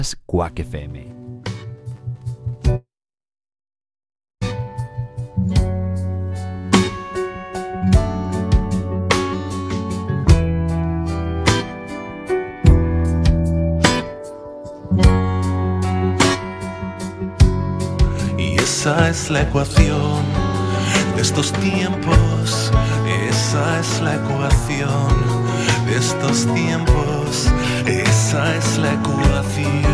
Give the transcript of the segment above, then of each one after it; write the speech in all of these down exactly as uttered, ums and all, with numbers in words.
Quack F M. Y esa es la ecuación de estos tiempos, esa es la ecuación de estos tiempos, esa es la ecuación.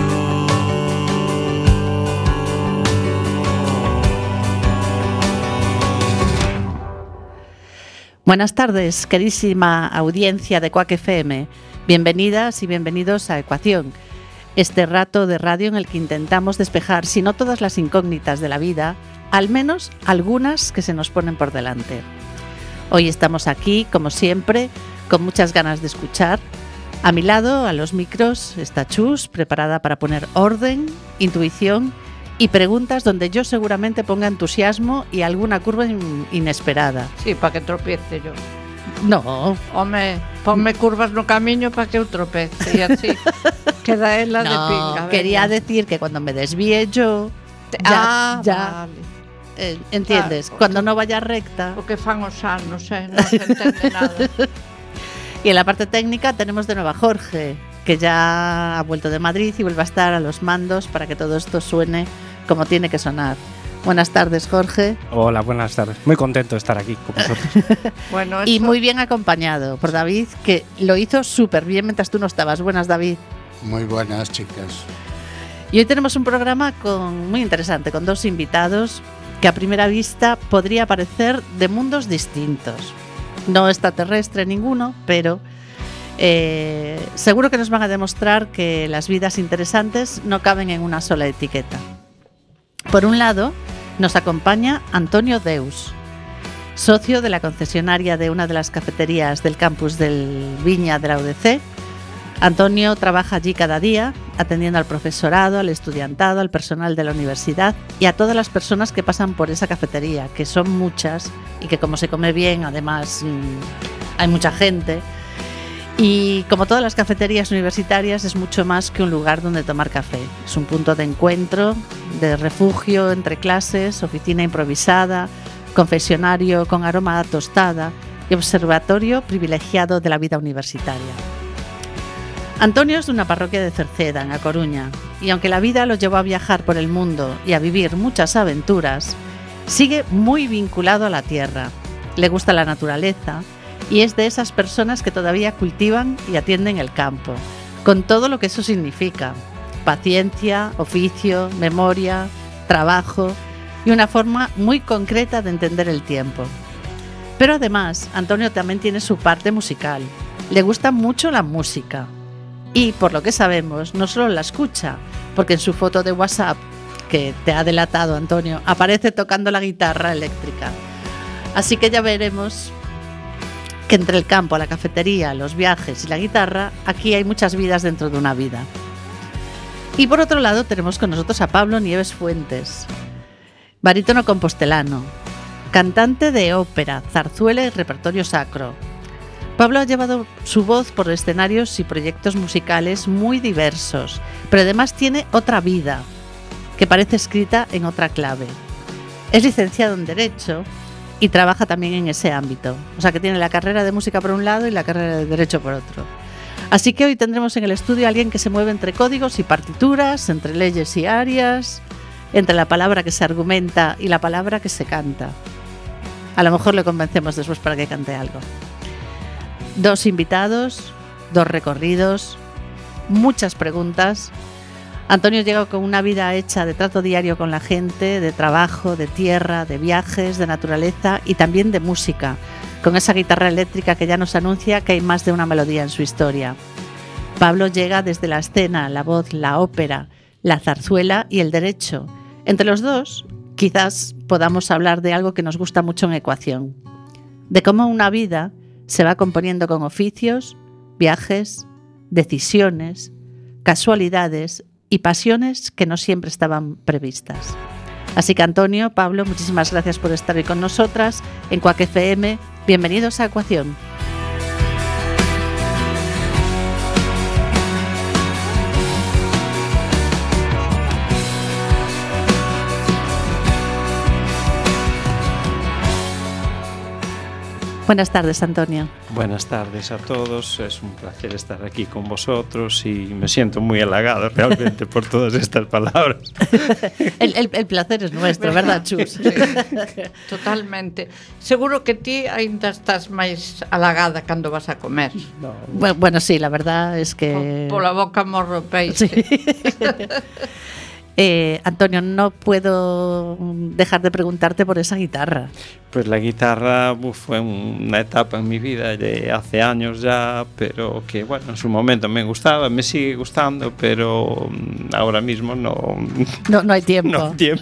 Buenas tardes, queridísima audiencia de Quack F M. Bienvenidas y bienvenidos a Ecuación, este rato de radio en el que intentamos despejar, si no todas las incógnitas de la vida, al menos algunas que se nos ponen por delante. Hoy estamos aquí, como siempre, con muchas ganas de escuchar. A mi lado, a los micros, está Chus, preparada para poner orden, intuición y preguntas donde yo seguramente ponga entusiasmo y alguna curva in- inesperada. Sí, para que tropiece yo. No. Home, ponme curvas no camiño para que eu tropece. E así queda ela de No, pinga. quería venga. decir que cuando me desvíe yo, Te- ya, ah, ya, vale. eh, ¿entiendes? Claro. Cuando no vaya recta. O que fan os anos, eh? Non se entende nada. Y en la parte técnica tenemos de nuevo a Jorge, que ya ha vuelto de Madrid y vuelve a estar a los mandos para que todo esto suene como tiene que sonar. Buenas tardes, Jorge. Hola, buenas tardes. Muy contento de estar aquí con vosotros. Bueno, Y eso- muy bien acompañado por David, que lo hizo súper bien mientras tú no estabas. Buenas, David. Muy buenas, chicas. Y hoy tenemos un programa con, muy interesante, con dos invitados que a primera vista podría parecer de mundos distintos. No extraterrestre ninguno, pero eh, seguro que nos van a demostrar que las vidas interesantes no caben en una sola etiqueta. Por un lado, nos acompaña Antonio Deus, socio de la concesionaria de una de las cafeterías del campus del Viña de la U D C. Antonio trabaja allí cada día, atendiendo al profesorado, al estudiantado, al personal de la universidad y a todas las personas que pasan por esa cafetería, que son muchas y que como se come bien, además mmm, hay mucha gente. Y como todas las cafeterías universitarias, es mucho más que un lugar donde tomar café. Es un punto de encuentro, de refugio entre clases, oficina improvisada, confesionario con aroma a tostada y observatorio privilegiado de la vida universitaria. Antonio es de una parroquia de Cerceda, en A Coruña, y aunque la vida lo llevó a viajar por el mundo y a vivir muchas aventuras, sigue muy vinculado a la tierra. Le gusta la naturaleza y es de esas personas que todavía cultivan y atienden el campo, con todo lo que eso significa: paciencia, oficio, memoria, trabajo y una forma muy concreta de entender el tiempo. Pero además, Antonio también tiene su parte musical. Le gusta mucho la música. Y, por lo que sabemos, no solo la escucha, porque en su foto de WhatsApp, que te ha delatado Antonio, aparece tocando la guitarra eléctrica. Así que ya veremos que entre el campo, la cafetería, los viajes y la guitarra, aquí hay muchas vidas dentro de una vida. Y por otro lado tenemos con nosotros a Pablo Nieves Fuentes, barítono compostelano, cantante de ópera, zarzuela y repertorio sacro. Pablo ha llevado su voz por escenarios y proyectos musicales muy diversos, pero además tiene otra vida, que parece escrita en otra clave. Es licenciado en Derecho y trabaja también en ese ámbito. O sea que tiene la carrera de música por un lado y la carrera de Derecho por otro. Así que hoy tendremos en el estudio a alguien que se mueve entre códigos y partituras, entre leyes y arias, entre la palabra que se argumenta y la palabra que se canta. A lo mejor le convencemos después para que cante algo. Dos invitados, dos recorridos, muchas preguntas. Antonio llega con una vida hecha de trato diario con la gente, de trabajo, de tierra, de viajes, de naturaleza y también de música, con esa guitarra eléctrica que ya nos anuncia que hay más de una melodía en su historia. Pablo llega desde la escena, la voz, la ópera, la zarzuela y el derecho. Entre los dos, quizás podamos hablar de algo que nos gusta mucho en Ecuación, de cómo una vida se va componiendo con oficios, viajes, decisiones, casualidades y pasiones que no siempre estaban previstas. Así que Antonio, Pablo, muchísimas gracias por estar hoy con nosotras en Quack F M. Bienvenidos a Ecuación. Buenas tardes, Antonio. Buenas tardes a todos, es un placer estar aquí con vosotros y me siento muy halagado realmente por todas estas palabras. el, el, el placer es nuestro, verdad, Chus? Sí, totalmente. Seguro que ti aínda estás máis halagada cando vas a comer. No. Bueno, bueno, sí, la verdad es que... Pola boca morro peixe. Sí. Eh, Antonio, no puedo dejar de preguntarte por esa guitarra. Pues la guitarra uf, fue una etapa en mi vida de hace años ya, pero que bueno, en su momento me gustaba, me sigue gustando, pero ahora mismo no, no, no hay tiempo. No hay tiempo.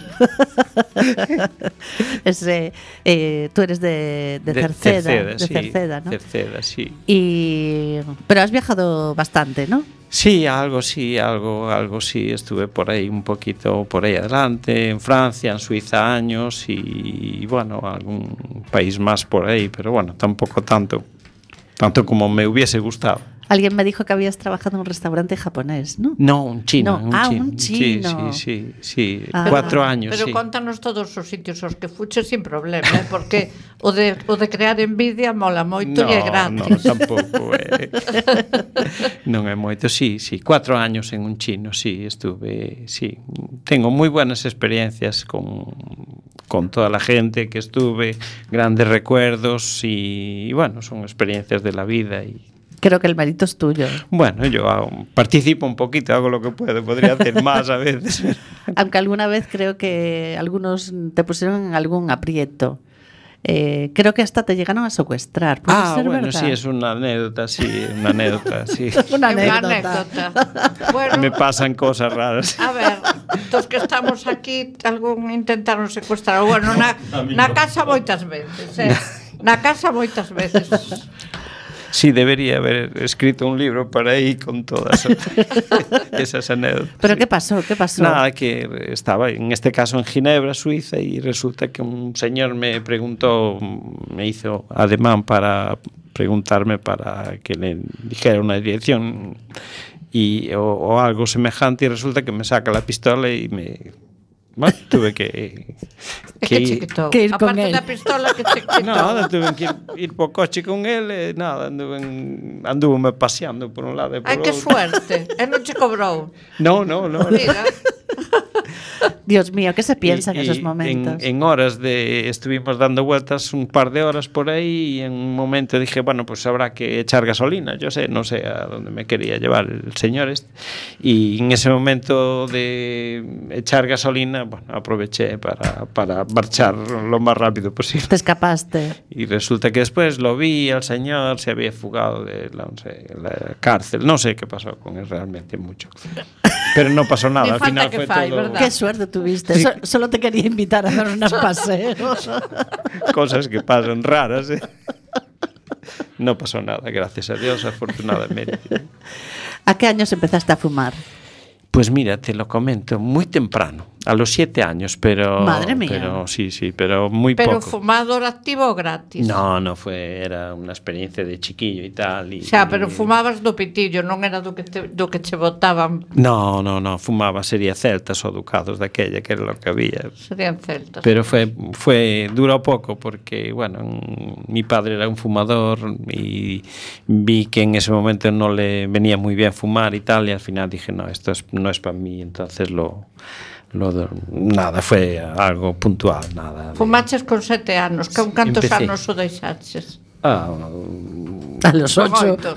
es, eh, eh, tú eres de, de, de Cerceda, Cerceda, de sí, Cerceda, ¿no? Cerceda, sí. Y, pero has viajado bastante, ¿no? Sí, algo sí, algo, algo sí, estuve por ahí un poquito por ahí adelante, en Francia, en Suiza años y, y bueno, algún país más por ahí, pero bueno, tampoco tanto, tanto como me hubiese gustado. Alguien me dijo que habías trabajado en un restaurante japonés, ¿no? No, un chino. No. Un ah, chino. un chino. Sí, sí, sí, sí. Ah. Cuatro años, Pero sí. contanos todos os sitios aos que fuches sin problema, eh? Porque o de, o de crear envidia mola moito no, e é gratis. No, tampouco é. Non é moito, sí, sí. Cuatro años en un chino, sí, estuve, sí. Tengo moi buenas experiencias con, con toda la gente que estuve, grandes recuerdos y, y bueno, son experiencias de la vida y creo que el mérito es tuyo. Bueno, yo hago, participo un poquito, hago lo que puedo, podría hacer más a veces. Aunque alguna vez creo que algunos te pusieron en algún aprieto. Eh, creo que hasta te llegaron a secuestrar. ¿Puede Ah, ser bueno, verdad? sí, es una anécdota, sí, una anécdota, sí. Una Una anécdota. anécdota. Bueno, Me pasan cosas raras. a ver, dos que estamos aquí, algún intentaron secuestrar. Bueno, na, na casa moitas veces, eh? Na casa moitas veces. Sí, debería haber escrito un libro para ahí con todas esas anécdotas. ¿Pero sí. qué pasó? ¿Qué pasó? Nada, que estaba en este caso en Ginebra, Suiza, y resulta que un señor me preguntó, me hizo ademán para preguntarme para que le dijera una dirección y, o, o algo semejante, y resulta que me saca la pistola y me... Bueno, tuve que, Que, que, que ir, chiquitó. que ir con Aparte él. da pistola que chiquitó. nada, tuve que ir, ir por coche con él, e nada, anduve, anduve paseando por un lado e por Ai, que outro. suerte. E non che cobrou. No, no, no. Mira. Dios mío, ¿qué se piensa Y- en esos y momentos? En, en horas de... Estuvimos dando vueltas un par de horas por ahí y en un momento dije, bueno, pues habrá que echar gasolina. Yo sé, no sé a dónde me quería llevar el señor este. Y en ese momento de echar gasolina, bueno, aproveché para, para marchar lo más rápido posible. Te escapaste. Y resulta que después lo vi al señor, se había fugado de la, no sé, la cárcel. No sé qué pasó con él realmente mucho. Pero no pasó nada. Ni Al falta final que fue fai, todo... ¿verdad? Qué suerte tuviste. So- solo te quería invitar a dar unos paseos. Cosas que pasan raras, ¿eh? No pasó nada, gracias a Dios, afortunadamente. ¿A qué años empezaste a fumar? Pues mira, te lo comento, muy temprano, a los siete años, pero... Madre mía. Pero sí, sí, pero muy Pero poco. fumador activo o gratis? No, no fue, era una experiencia de chiquillo y tal. Y, Xa, pero y- fumabas do pitillo, non era do que te, do que che botaban. No, no, no, fumaba, sería celtas o ducados de aquella, que era lo que había. Serían celtas. Pero fue, fue duró poco porque, bueno, mm, mi padre era un fumador y vi que en ese momento no le venía muy bien fumar y tal, y al final dije, no, esto es, no es para mí, entonces lo, lo... Nada, fue algo puntual, nada. de- Fumaches con sete anos, que un cantos Empecé. anos o deixaches? Ah, A los Con ocho. oito.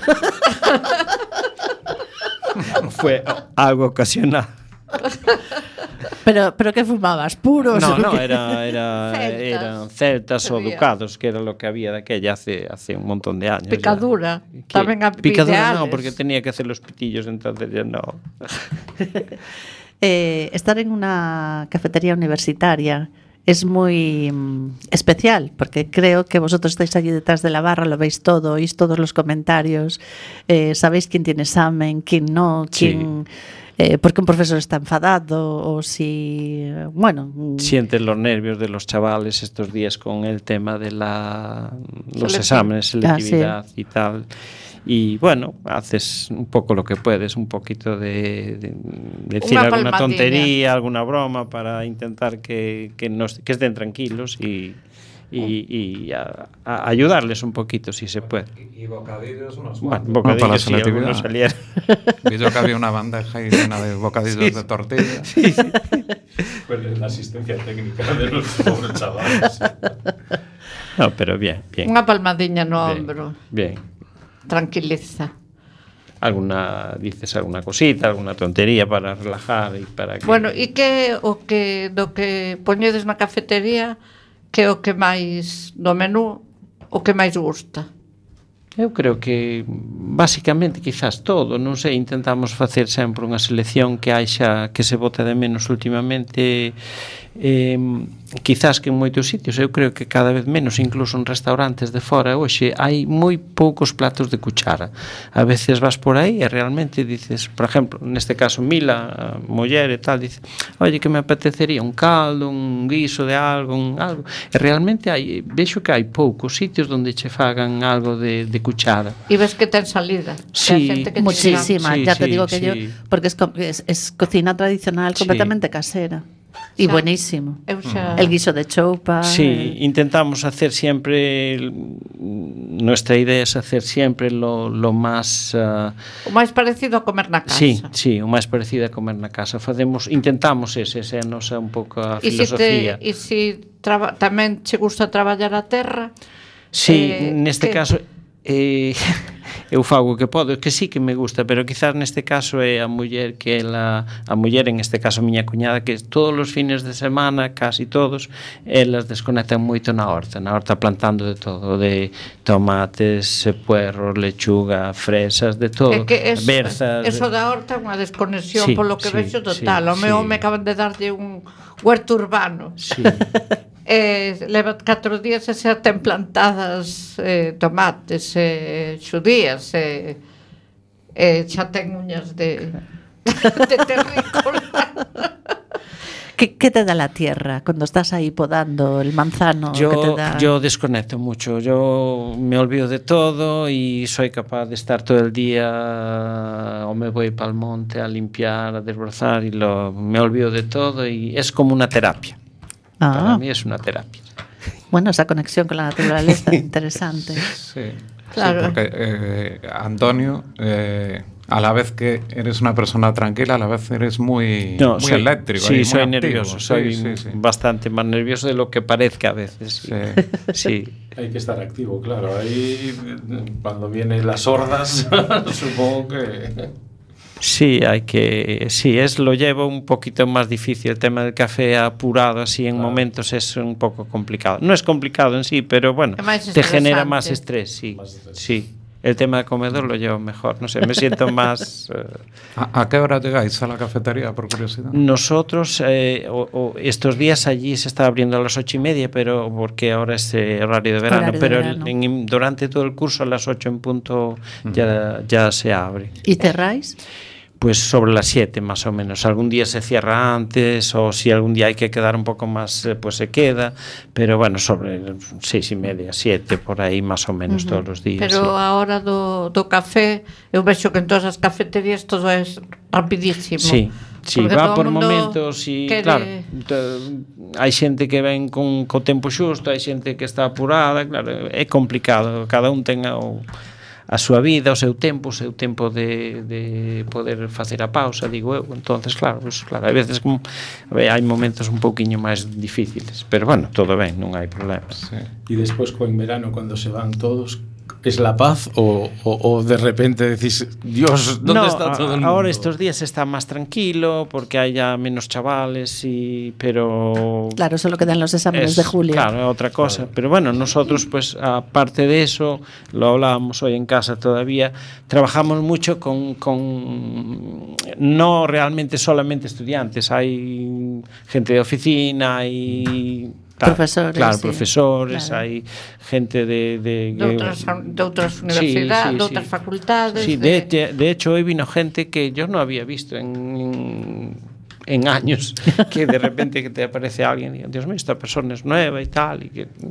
fue algo ocasional. Pero, pero ¿qué fumabas? ¿Puros? No, o no, qué? era, era, Celtas. eran celtas o Sería. ducados, que era lo que había de aquella hace, hace un montón de años. ya. Picadura. Que- Tamén a Picadura no, ideales. porque tenía que hacer los pitillos, entonces ya no. Eh, estar en una cafetería universitaria es muy mm, especial, porque creo que vosotros estáis allí detrás de la barra, lo veis todo, oís todos los comentarios, eh, sabéis quién tiene examen, quién no, Sí. quién... Eh, porque un profesor está enfadado o si... eh, Bueno... mm, Sientes los nervios de los chavales estos días con el tema de la, los Selectivo. exámenes, Ah, sí. selectividad y tal. Y bueno, haces un poco lo que puedes, un poquito de, de- de decir Una alguna palmadilla. tontería, alguna broma para intentar que, que, nos, que estén tranquilos y, y, y a, a ayudarles un poquito si se puede. Y, y bocadillos unos Bueno, cuantos. bocadillos, No, para la sí, selectividad. algunos salieron. Vi yo que había una bandeja ahí llena de bocadillos Sí, de tortilla. Sí, sí. Pues la asistencia técnica de los pobres chavales. No, pero bien, bien. Unha palmadiña no Bien, ombro. bien. Tranquiliza. Alguna, dices alguna cosita, alguna tontería para relajar y para que... Bueno, e que o que do que poñedes na cafetería que é o que máis do menú, o que máis gusta? Eu creo que basicamente quizás todo, non sei, intentamos facer sempre unha selección que haxa que se bota de menos últimamente, eh, quizás que en moitos sitios, eu creo que cada vez menos, incluso en restaurantes de fora hoxe hai moi poucos platos de cuchara. A veces vas por aí e realmente dices, por exemplo, neste caso Mila, a muller e tal, dice, oye, que me apetecería un caldo, un guiso de algo, un algo, e realmente hai, vexo que hai poucos sitios onde che fagan algo de, de cuchara. E ves que ten salida. Sí, Que a xente que Muchísima, Sí, ya te sí, digo que sí. yo, porque es, co- es, es cocina tradicional Sí. completamente casera y Xa. buenísimo. Eu xa... El guiso de choupa. Sí, intentamos hacer siempre, nuestra idea es hacer siempre lo, lo más... Uh, O máis parecido a comer na casa. sí, sí, o máis parecido a comer na casa. Facemos, intentamos ese, esa é a nosa un pouco a E se filosofía. te, e se traba, tamén che gusta traballar a terra? Sí, eh, neste que- caso eh, eu fago o que podo, que sí que me gusta, pero quizás neste caso é a muller que ela, a muller en este caso miña cuñada, que todos os fines de semana, casi todos, elas desconectan moito na horta, na horta plantando de todo, de tomates, puerros, lechuga, fresas, de todo, É que es, berzas. eso da horta é unha desconexión Sí, polo que sí, vexo sí, total. O meu sí. me acaban de darlle un huerto urbano. Sí. Eh, leva catro días e xa ten plantadas eh, tomates, eh, xudías, eh, eh, xa ten uñas de, de terrícola. ¿Qué, ¿Qué te da la tierra cuando estás ahí podando el manzano? Yo, que te da... yo desconecto mucho, yo me olvido de todo y soy capaz de estar todo el día o me voy para el monte a limpiar, a desbrozar y lo, me olvido de todo y es como una terapia. Ah. Para mí es una terapia. Bueno, esa conexión con la naturaleza, interesante. Sí, Claro. sí, porque eh, Antonio, eh, a la vez que eres una persona tranquila, a la vez eres muy, No, muy soy, eléctrico. sí, y muy soy activo. nervioso, Sí, soy sí, sí. bastante más nervioso de lo que parezca a veces. Sí. Sí. Sí. Hay que estar activo, claro. Ahí, cuando vienen las hordas, supongo que... Sí, hay que, sí, es lo llevo un poquito más difícil. El tema del café apurado así en Claro. momentos es un poco complicado. No es complicado en sí, pero bueno, Es más te genera estresante. más estrés, sí, Más estrés. sí. El tema de comedor lo llevo mejor, no sé, me siento más... eh, ¿A, a qué hora llegáis a la cafetería, por curiosidad? Nosotros, eh, o, o estos días allí se está abriendo a las ocho y media, pero porque ahora es eh, horario de verano, Horario de pero verano. el- en- durante todo el curso a las ocho en punto ya, ya se abre. ¿Y cerráis? Pues sobre las siete más o menos. Algún día se cierra antes o si algún día hay que quedar un poco más, eh, pues se queda. Pero bueno, sobre seis y media, siete, por ahí más o menos todos los días. Pero sí. a hora do, do café, eu vexo que en todas as cafeterías todo é rapidísimo. Sí, sí, Porque va todo por o mundo momentos e quere- claro, to- hai xente que ven con co tempo xusto, hai xente que está apurada, claro, é complicado, cada un ten o a súa vida, o seu tempo, o seu tempo de, de poder facer a pausa, digo eu. Entonces, claro, pues, claro, hai veces como a ver, hai momentos un pouquiño máis difíciles, pero bueno, todo ben, non hai problemas. Sí. Y después, en verano, cuando se van todos, ¿es la paz o, o, o de repente decís, Dios, ¿dónde no, está todo el mundo? ahora estos días está más tranquilo porque hay ya menos chavales y pero Claro, solo quedan los exámenes es, de julio. Claro, otra cosa. Claro. Pero bueno, nosotros, pues, aparte de eso, lo hablábamos hoy en casa todavía, trabajamos mucho con, con no realmente solamente estudiantes, hay gente de oficina, hay tal, Profesores, claro, sí. profesores, Claro. hay gente de, de, De outras, de outras Sí, universidades, sí, de outras sí. facultades. Sí, de, de, de hecho hoy vino gente que yo no había visto en, en, en años, que de repente que te aparece alguien y Dios mío, esta persona es nueva y tal, y que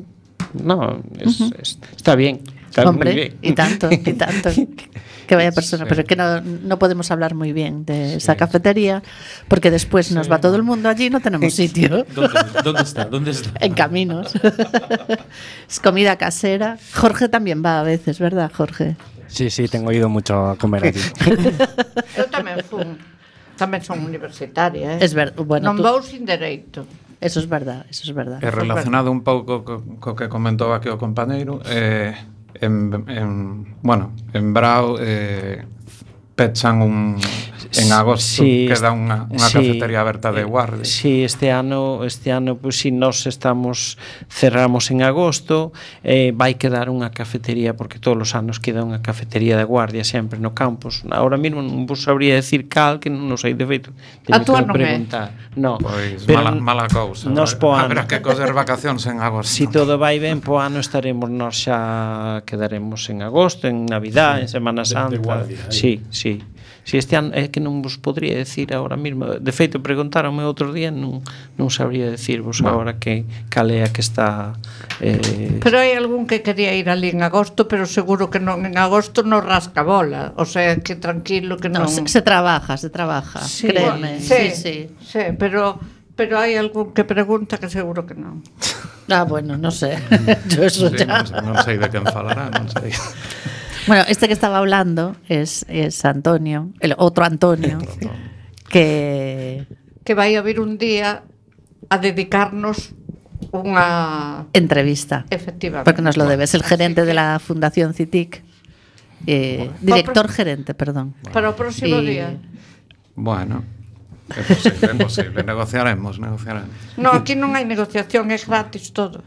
no, es, Ujú. es- está bien. Está muy Hombre, bien. y tanto, y tanto. Que vaya persona, Sí. pero que no, no podemos hablar muy bien de esa cafetería porque después nos va todo el mundo allí y no tenemos sitio. ¿Dónde, ¿Dónde está? ¿Dónde está? En caminos. Es comida casera. Jorge también va a veces, ¿verdad, Jorge? Sí, sí, tengo ido mucho a comer allí. Eu tamén fun. Tamén son universitaria, eh? Es ver, bueno, non tú- vou sin dereito. Eso es verdad, eso es verdad. E relacionado un pouco co, co que comentou aquí o compañeiro, eh, en, en, bueno, en Brao eh, pechan un en agosto, Sí, queda unha, unha sí, cafetería aberta de eh, guardia. Sí, este ano, este ano pues si nos estamos cerramos en agosto, eh, vai quedar unha cafetería porque todos os anos queda unha cafetería de guardia sempre no campus. Ahora mesmo non vos sabría decir cal, que non o sei de feito. A Teño túa que non é? preguntar. No, Pois pero mala, mala cousa. nos po ano. Habrá que coger vacacións en agosto. Si todo vai ben, po ano estaremos nós xa quedaremos en agosto, en Navidad, en Semana de- de Santa. guardia, aí. Sí, sí. Si este ano é que non vos podría decir agora mesmo. De feito preguntaronme outro día, non non sabría decirvos Bueno. agora que cal é a que está eh Pero hai algún que quería ir ali en agosto, pero seguro que non en agosto non rasca bola. O sea, que tranquilo que No, non... se, se trabaja, se trabaja, Sí, créeme. sí, Sí, sí. sí, pero pero hai algún que pregunta que seguro que non. Ah, bueno, no sé. Yo eso Sí, ya. non, non sei de quen falará, non sei. Bueno, este que estaba hablando es, es Antonio, el otro Antonio, que Que vai a vir un día a dedicarnos unha... entrevista, Efectivamente. porque nos lo debe. Es el Así gerente de que la Fundación CITIC, eh, director gerente, perdón. Para o próximo Y- día. Bueno, é posible, é posible. Negociaremos, negociaremos. No, aquí non hai negociación, é gratis todo.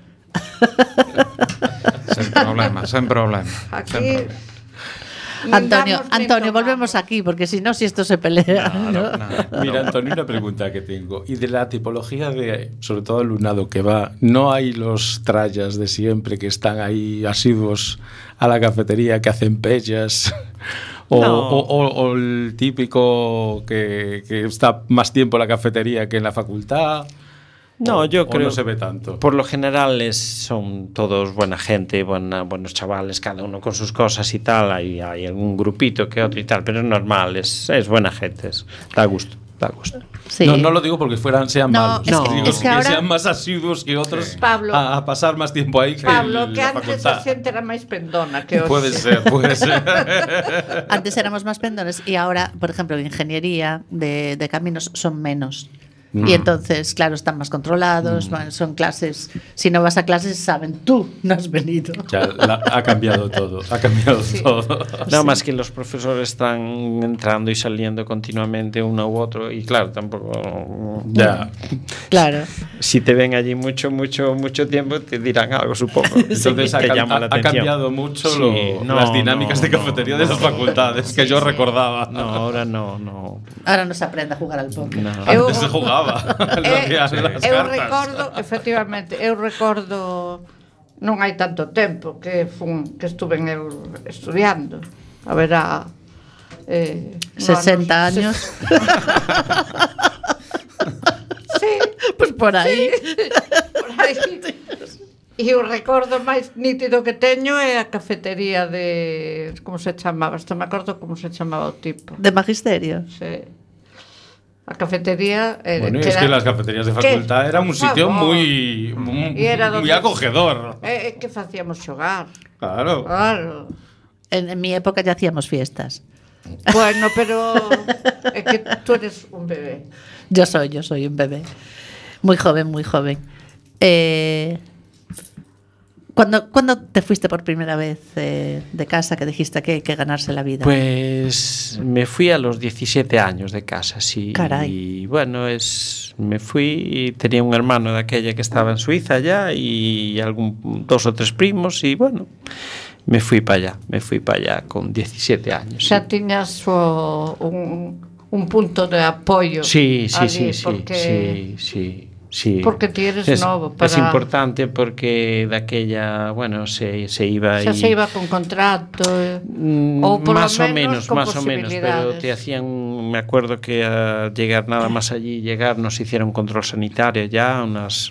Sen problema, sen problema. Aquí... Sen problema. nin Antonio, damos nin Antonio, tomamos. volvemos aquí, porque si no, si esto se pelea. ¿no? No, Mira, Antonio, una pregunta que tengo. Y de la tipología de, sobre todo, alumnado que va, ¿no hay los trallas de siempre que están ahí asiduos a la cafetería, que hacen pellas? O, No. o- o- o el típico que, que está más tiempo en la cafetería que en la facultad. No, O- yo o creo no se ve tanto. Por lo general es, son todos buena gente, buena, buenos chavales, cada uno con sus cosas y tal. Hay, hay algún grupito que otro y tal, pero es normal, es, es buena gente, es, da gusto, da gusto. Sí. No, no lo digo porque fueran, sean No, malos. es que- Digo, es que ahora- sean más asiduos que otros Pablo. a, a pasar más tiempo ahí que Pablo, en que la antes facultad. a xente era máis pendona que hoxe. Puede ser, puede ser. Antes éramos más pendones y ahora, por ejemplo, en ingeniería de, de caminos son menos. Y entonces, claro, están más controlados, van- son clases. Si no vas a clases, saben, tú no has venido. Ya, la- ha cambiado todo, ha cambiado todo. Nada más que los profesores están entrando y saliendo continuamente uno u otro y claro, tampoco... Ya. Claro. Si te ven allí mucho, mucho, mucho tiempo, te dirán algo, supongo. Entonces ha, Te cam- llama la ha- ha atención. cambiado mucho Sí, lo- no, las dinámicas no, de cafetería no, de no, las facultades que yo recordaba. No, ahora no, no. Ahora no se aprende a jugar al póker. no. Eu- Antes se jugaba. lo Eh, que eran las eu cartas. recordo, efectivamente, eu recordo non hai tanto tempo que fun que estuve eu estudiando. A ver a eh, no, sesenta no, años. Sí, Pues por ahí. por aí. E o recordo máis nítido que teño é a cafetería de... Como se chamaba? Isto me acordo como se chamaba o tipo. De magisterio. Sí. A cafetería... Eh, Bueno, y que es era- que las cafeterías de que, facultad eran un por sitio favor, muy, muy, Y era muy donde- acogedor. Eh, eh, que facíamos xogar. Claro. Claro. En, en mi época ya hacíamos fiestas. Bueno, pero é que tú eres un bebé. Yo soy, yo soy un bebé. Muy joven, muy joven. Eh, ¿cuándo, ¿Cuándo te fuiste por primera vez eh, de casa que dijiste que hay que ganarse la vida? Pues me fui a los diecisiete años de casa, sí. Caray. Y bueno, es me fui y tenía un hermano de aquella que estaba en Suiza ya y algún dos o tres primos y bueno, me fui para allá, me fui para allá con diecisiete años. Xa tiñas o, un, un punto de apoio Sí, sí, ali, sí, sí, porque sí, sí. sí. Porque ti eres es, novo para... Es importante porque daquella, bueno, se, se iba Xa y, se iba con contrato mm, ou por más lo o menos, con más o menos, pero te hacían, me acuerdo que al llegar nada más allí, llegar nos hicieron control sanitario ya, unas,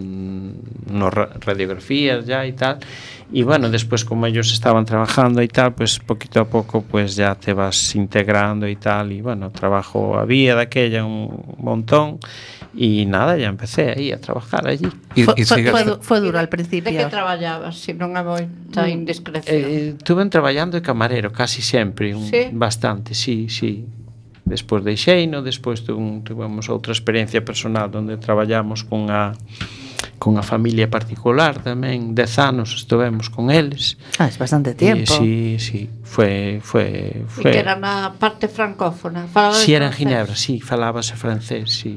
mm, unas radiografías ya y tal. Y bueno, después como ellos estaban trabajando y tal, pues poquito a poco pues ya te vas integrando y tal. Y bueno, trabajo había de aquella un montón. Y nada, ya empecé ahí a trabajar allí. Y, fue, y fue, fue, fue duro al principio. De que traballabas, se non é moita indiscreción? Eh, Estuve traballando de camarero casi sempre, un, ¿Sí? Bastante, sí, sí. Despois deixeino, despois tuvemos outra experiencia personal onde traballamos con a con a familia particular tamén, dez anos estivemos con eles. Ah, es bastante tiempo. Sí, sí, foi foi foi. E que era na parte francófona. Falaba Si sí, era en Ginebra, sí, falábase francés, sí.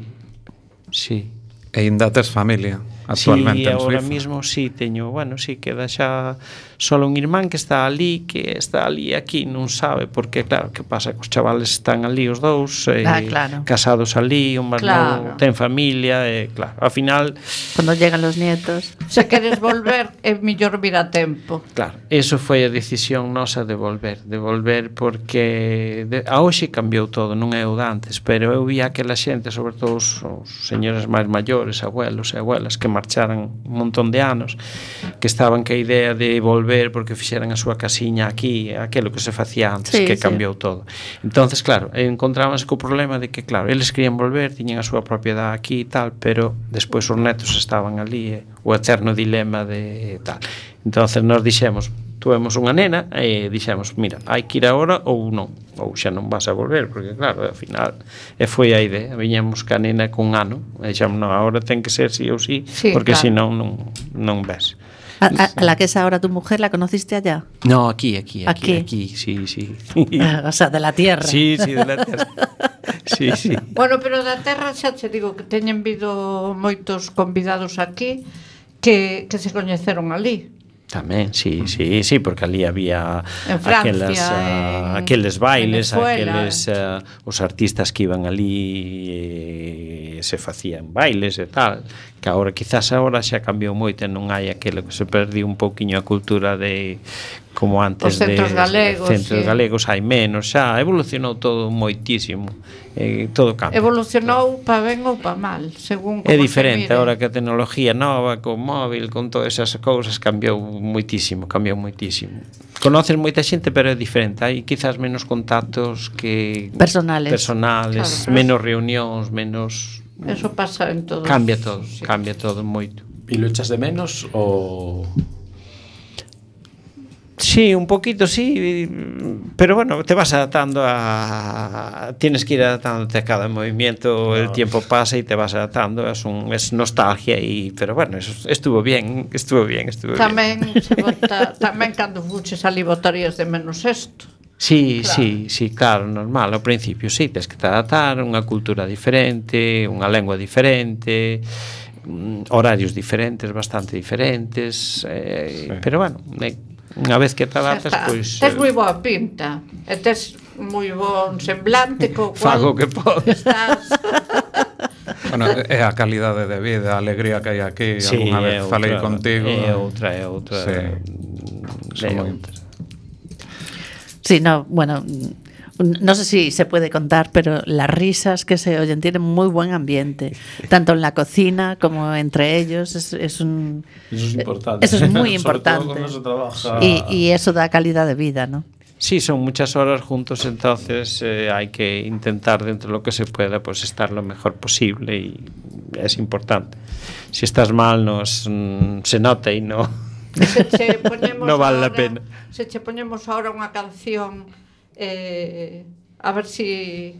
Sí. E ainda tes familia actualmente sí, en Suiza? Ahora mismo sí teño, bueno, sí, queda xa solo un irmán que está ali, que está ali aquí, non sabe, porque claro, que pasa, que os chavales están ali os dous, eh, ah, claro. casados ali, un máis claro. novo, ten familia, e eh, claro, ao final cando llegan los nietos. Se queres volver, é mellor vir a tempo. Claro, eso foi a decisión nosa de volver, de volver porque de, a hoxe cambiou todo, non é o de antes, pero eu vi aquela xente, sobre todo os, os señores máis maiores, abuelos e abuelas que marcharan un montón de anos, que estaban que a idea de volver porque fixeran a súa casiña aquí, aquilo que se facía antes, sí, que sí. cambiou todo. Entonces, claro, encontrábanse co problema de que, claro, eles querían volver, tiñan a súa propiedade aquí e tal, pero despois os netos estaban ali, eh, o eterno dilema de tal. Entonces nos dixemos, tuvemos unha nena e dixemos, mira, hai que ir agora ou non, ou xa non vas a volver, porque claro, ao final e foi a idea, viñamos ca nena con un ano e dixemos, non, agora ten que ser sí ou sí, sí porque claro. senón non, non ves. A, a, a la que es ahora tu mujer, ¿la conociste allá? No, aquí, aquí, aquí, aquí, aquí sí, sí. O sea, de la tierra. Sí, sí, de la tierra. Sí, sí. Bueno, pero da terra xa te digo que teñen vido moitos convidados aquí que, que se coñeceron ali. Tamén, sí, sí, sí, porque ali había en Francia, aquelas, en uh, aqueles bailes, Venezuela, aqueles uh, os artistas que iban ali e se facían bailes e tal, que agora quizás agora xa cambiou moito e non hai aquilo que se perdiu un pouquiño a cultura de como antes os centros de galegos, centros sí. galegos hai menos, xa evolucionou todo moitísimo. Eh, todo cambia. Evolucionou pa ben ou pa mal, según como é diferente se mire. agora que a tecnología nova, con móvil, con todas esas cousas cambiou moitísimo, cambiou moitísimo. Conoces moita xente, pero é diferente, hai quizás menos contactos que personales, personales, claro, menos reunións, menos eso pasa en todos. Cambia todo, sí. cambia todo moito. E lo echas de menos o Sí, un poquito sí, pero bueno, te vas adaptando a... Tienes que ir adaptándote a cada movimiento, no. El tiempo pasa y te vas adaptando, es, un, es nostalgia, y, pero bueno, eso estuvo bien, estuvo bien, estuvo tamén bien. Se vota, tamén cando fuches ali votarías de menos esto. Sí, claro. sí, sí, claro, normal, ao principio sí, tens que te adaptar, unha cultura diferente, unha lengua diferente, horarios diferentes, bastante diferentes, eh, sí. Pero bueno... Eh, unha vez que te adaptas, pois... Tes moi boa pinta, e tes moi bon semblante, co cual... Fago que podo. Estás... Bueno, é a calidade de vida, a alegría que hai aquí, sí, alguna vez outra, falei contigo. É outra, é outra. Sí, é outra. Sí, no, bueno... No sé si se puede contar, pero las risas que se oyen tienen muy buen ambiente, tanto en la cocina como entre ellos. Es, es un, eso es importante. Eso es muy importante. Se trabaja... y, y eso da calidad de vida, ¿no? Sí, son muchas horas juntos, entonces eh, hay que intentar dentro de lo que se pueda pues estar lo mejor posible, y es importante. Si estás mal, no es, mm, se nota y no, se che ponemos no vale ahora, la pena. Se che ponemos ahora unha canción, eh, a ver si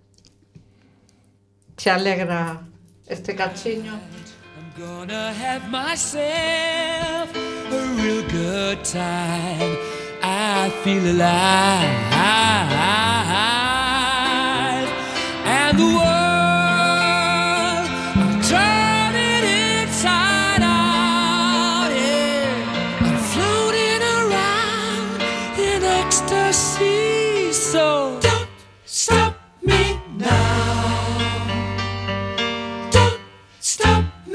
se alegra este cachiño. I'm gonna have myself a real good time. I feel alive, and the world, I'm turning inside out, yeah. I'm floating around in ecstasy, so don't stop me now. Don't stop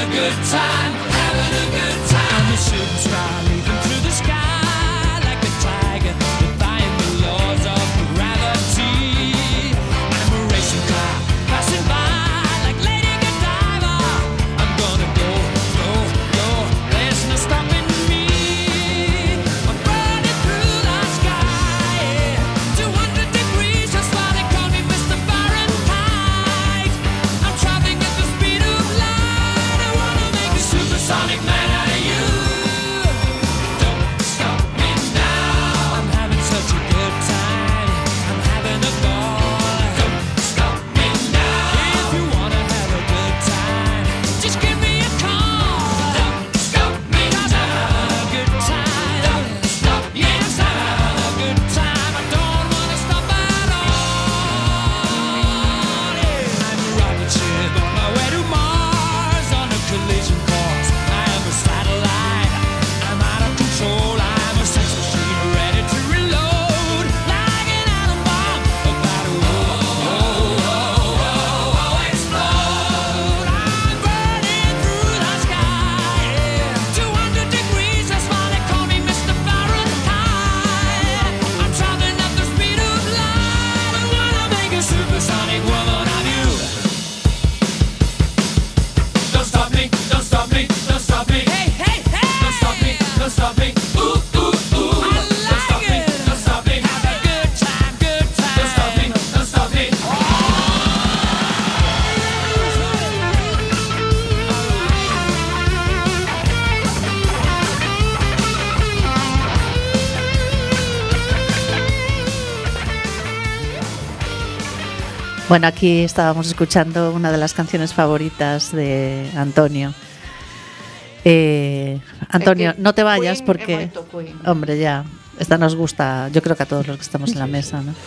a good time, having a good time. I'm a shooting star leaping through the sky like a tiger, defying the laws of gravity. I'm a racing car passing by like Lady Godiva. I'm gonna go, go, go. There's no stopping me. I'm burning through the sky, two hundred degrees. That's why they call me Mister Fahrenheit. I'm traveling at the speed of light. I wanna make a supersonic man out of you. Don't stop me now. I'm having such a good time. I'm having a ball. Don't stop me now. If you wanna have a good time, just give me a call. Don't stop me now. I'm having a good time. Don't stop me now. Yes, I'm having a good time. I don't wanna stop at all. Yeah. I'm a rocket ship on my way to Mars on a collision course. I am a satellite. I'm out of control. I'm a sex machine ready to reload. Like an atom bomb about to oh, oh, oh, oh, oh, explode. I'm burning through the sky. two hundred degrees, that's why they call me Mister Fahrenheit. I'm traveling at the speed of light. I wanna make a supersonic woman of you. Don't stop me, don't stop me, don't stop me. Hey, hey, hey. Don't stop me, don't stop me. Ooh, ooh, ooh. I like don't stop me, it. Don't stop me. Have a good time, good time. Don't stop me, don't stop me. Bueno, aquí estábamos escuchando una de las canciones favoritas de Antonio. Eh, Antonio, Es que no te vayas Queen porque, é moito Queen. hombre, ya, esta nos gusta, yo creo que a todos los que estamos en la mesa, ¿no?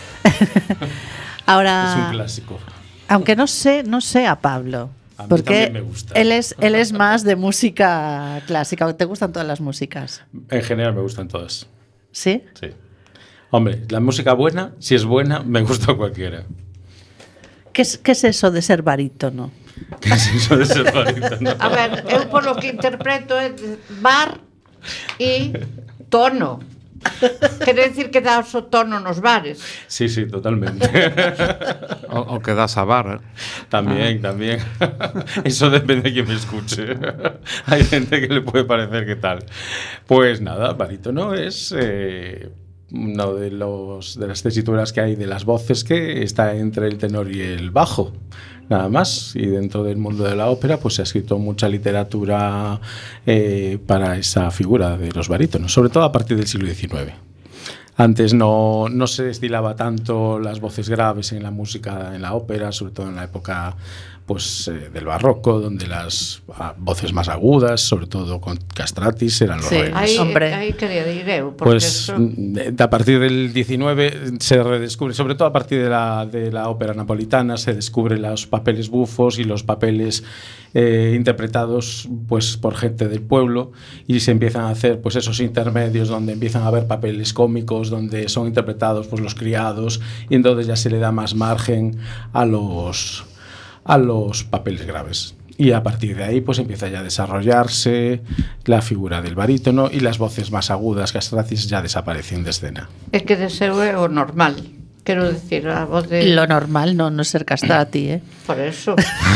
Ahora, Es un clásico. aunque no sé, no sé a Pablo, A mí porque también me gusta. él es, él es más de música clásica. ¿Te gustan todas las músicas? En general me gustan todas. ¿Sí? Sí. Hombre, la música buena, si es buena, me gusta cualquiera. ¿Qué es, qué es eso de ser barítono? ¿Qué es eso de ser barítono? A ver, eu polo que interpreto é bar e tono. Quere decir que das o tono nos bares. Sí, sí, totalmente. O, o que das a bar. También, también. Eso depende de quién me escuche. Hay gente que le puede parecer que tal. Pues nada, barítono es eh, uno de los de las tesituras que hay de las voces que está entre el tenor y el bajo. Nada más, y dentro del mundo de la ópera pues se ha escrito mucha literatura eh, para esa figura de los barítonos, sobre todo a partir del siglo diecinueve. Antes no, no se destilaba tanto las voces graves en la música, en la ópera, sobre todo en la época pues, eh, del barroco, donde las ah, voces más agudas, sobre todo con castratis, eran los Sí. reyes. Aí, Hombre. aí quería ir eu, porque Pues eso... mm, a partir del diecinueve se redescubre, sobre todo a partir de la, de la ópera napolitana, se descubren los papeles bufos y los papeles eh, interpretados pues, por gente del pueblo, y se empiezan a hacer pues, esos intermedios donde empiezan a haber papeles cómicos, donde son interpretados pues, los criados, y entonces ya se le da más margen a los, a los papeles graves. Y a partir de ahí pues empieza ya a desarrollarse la figura del barítono, y las voces más agudas, castratis, ya desaparecen de escena. É que deseo é o normal. Quero decir, a voz de... Lo normal no, no es ser castrati, ¿eh? Por eso,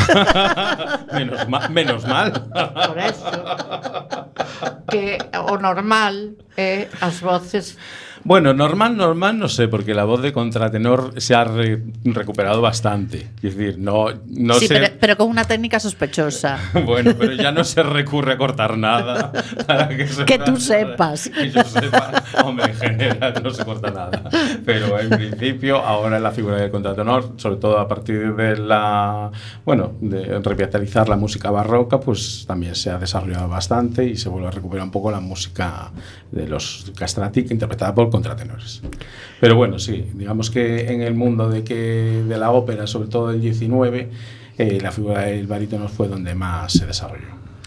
menos, ma menos mal. por eso. Que o normal é as voces... Bueno, normal, normal, no sé, porque la voz de contratenor se ha re recuperado bastante. Es decir, no, no sí, sé. pero, pero con una técnica sospechosa. Bueno, pero ya no se recurre a cortar nada. Para que se Que tú sepas. Que yo sepa. Hombre, en general no se corta nada. Pero en principio, ahora la figura del contratenor, sobre todo a partir de la. Bueno, de revitalizar la música barroca, pues también se ha desarrollado bastante y se vuelve a recuperar un poco la música de los castrati, interpretada por contratenores. Pero bueno, sí, digamos que en el mundo de, que, de la ópera, sobre todo del diecinueve, eh, la figura del barítono fue donde más se desarrolló.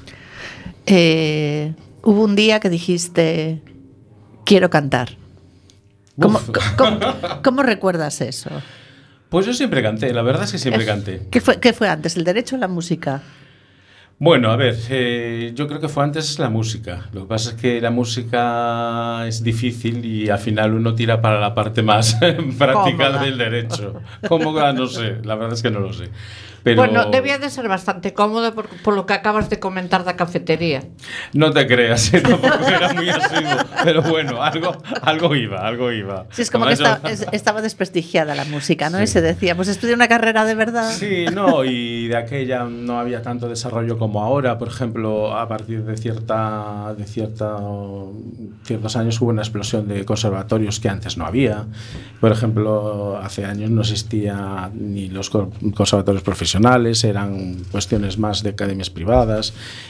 Eh, hubo un día que dijiste, quiero cantar. ¿Cómo, cómo, cómo recuerdas eso? Pues yo siempre canté, la verdad es que siempre Es, canté. ¿Qué fue, ¿Qué fue antes, el derecho o la música? Bueno, a ver, eh, yo creo que fue antes la música. Lo que pasa es que la música es difícil y al final uno tira para la parte más práctica Cómoda. del derecho. Cómoda, no sé, la verdad es que no lo sé. Pero Bueno, debía de ser bastante cómodo por, por lo que acabas de comentar da cafetería. no te creas, eh, tampoco era muy asiduo. Pero bueno, algo, algo iba, algo iba. Sí, es como que Además, está- yo- es- estaba desprestigiada la música, ¿no? Sí. Y se decía, pues estudia una carrera de verdad. Sí, no, y de aquella no había tanto desarrollo como ahora. Por ejemplo, a partir de cierta, de cierta, ciertos años hubo una explosión de conservatorios que antes no había. Por ejemplo, hace años no existía ni los co- conservatorios profesionales, eran cuestiones más de academias privadas,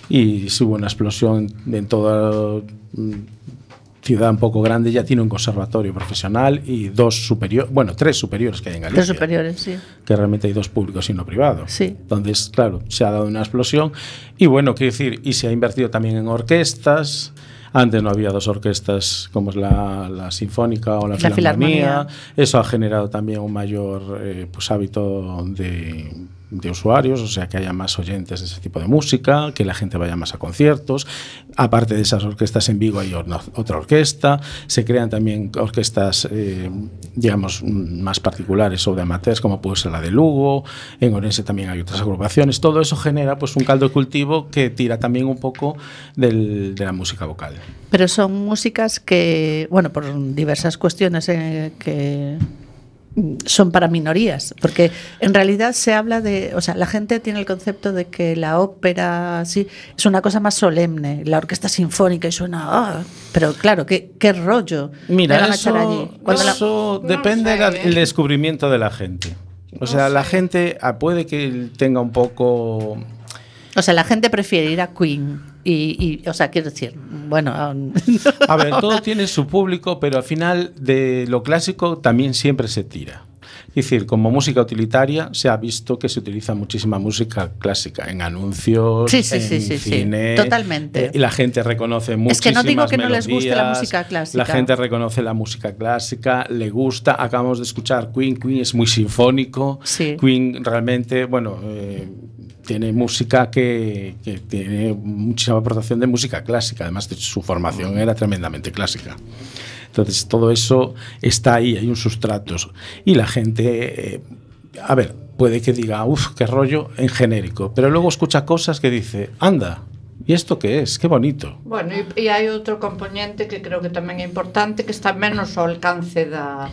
y sí hubo una explosión en toda mm, ciudad un poco grande, ya tiene un conservatorio profesional y dos superiores, bueno, tres superiores que hay en Galicia. Tres superiores, sí. Que realmente hay dos públicos y uno privado. Sí. Entonces, claro, se ha dado una explosión. Y bueno, quiero decir, y se ha invertido también en orquestas. Antes no había dos orquestas como es la, la Sinfónica o la, La Filarmonía. Filarmonía. Eso ha generado también un mayor eh, pues, hábito de, de usuarios, o sea, que haya más oyentes de ese tipo de música, que la gente vaya más a conciertos. Aparte de esas orquestas, en Vigo hay or- otra orquesta. Se crean también orquestas, eh, digamos, mm, más particulares o de amateurs, como puede ser la de Lugo. En Orense también hay otras agrupaciones. Todo eso genera pues un caldo de cultivo que tira también un poco del- de la música vocal. Pero son músicas que, bueno, por diversas cuestiones eh, que mm, son para minorías, porque en realidad se habla de, o sea, la gente tiene el concepto de que la ópera sí es una cosa más solemne, la orquesta sinfónica y suena, ah, pero claro, qué, qué rollo Mira, me van a eso, echar allí. Cuando la- eso No depende sé, del ¿eh? el descubrimiento de la gente. O No sea, la sé. gente ah, puede que tenga un poco... o sea, la gente prefiere ir a Queen y, y o sea, quiero decir, bueno, um, A ver, todo tiene su público, pero al final de lo clásico también siempre se tira. Es decir, como música utilitaria se ha visto que se utiliza muchísima música clásica en anuncios, Sí, sí, en sí, sí, sí, cine. totalmente. eh, y la gente reconoce Es muchísimas que no digo que no les guste la melodías, música clásica. La gente reconoce la música clásica, le gusta. Acabamos de escuchar Queen. Queen es muy sinfónico. Sí. Queen realmente, bueno... eh, tiene música que, que tiene muchísima aportación de música clásica, además de su formación era tremendamente clásica. Entonces todo eso está ahí, hay un sustrato. Y la gente, eh, a ver, puede que diga, uff, qué rollo en genérico, pero luego escucha cosas que dice, anda, ¿y esto qué es? Qué bonito. Bueno, e, e hai outro componente que creo que tamén é importante, que está menos ao alcance da,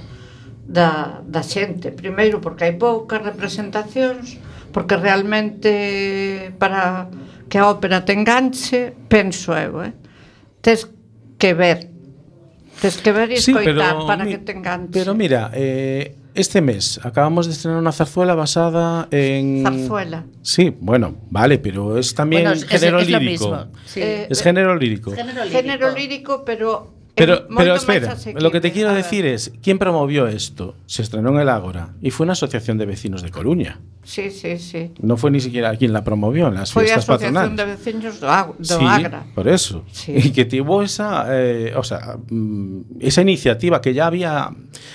da, da xente. Primeiro, porque hai poucas representacións, porque realmente para que a ópera te enganche, penso eu, eh, tes que ver. Tes que ver e escoitar para mi- que te enganche. pero mira, eh, este mes acabamos de estrenar una zarzuela basada en... Zarzuela. Sí, bueno, vale, pero es también bueno, es, género es lo lírico. mismo. Sí. Eh, Es género lírico. Género lírico. Género lírico, pero Pero, é pero moito máis espera, asequible. lo que te quiero A ver. decir es, ¿quién promovió esto? Se estrenó en el Ágora y fue una asociación de vecinos de Coruña. Sí, sí, sí. No fue ni siquiera quien la promovió en las Foi a fiestas Asociación patronales. de Veciños do, Ag- do Sí, Agra. por eso. Sí. Y que tuvo esa, eh, o sea, mm, esa iniciativa que ya había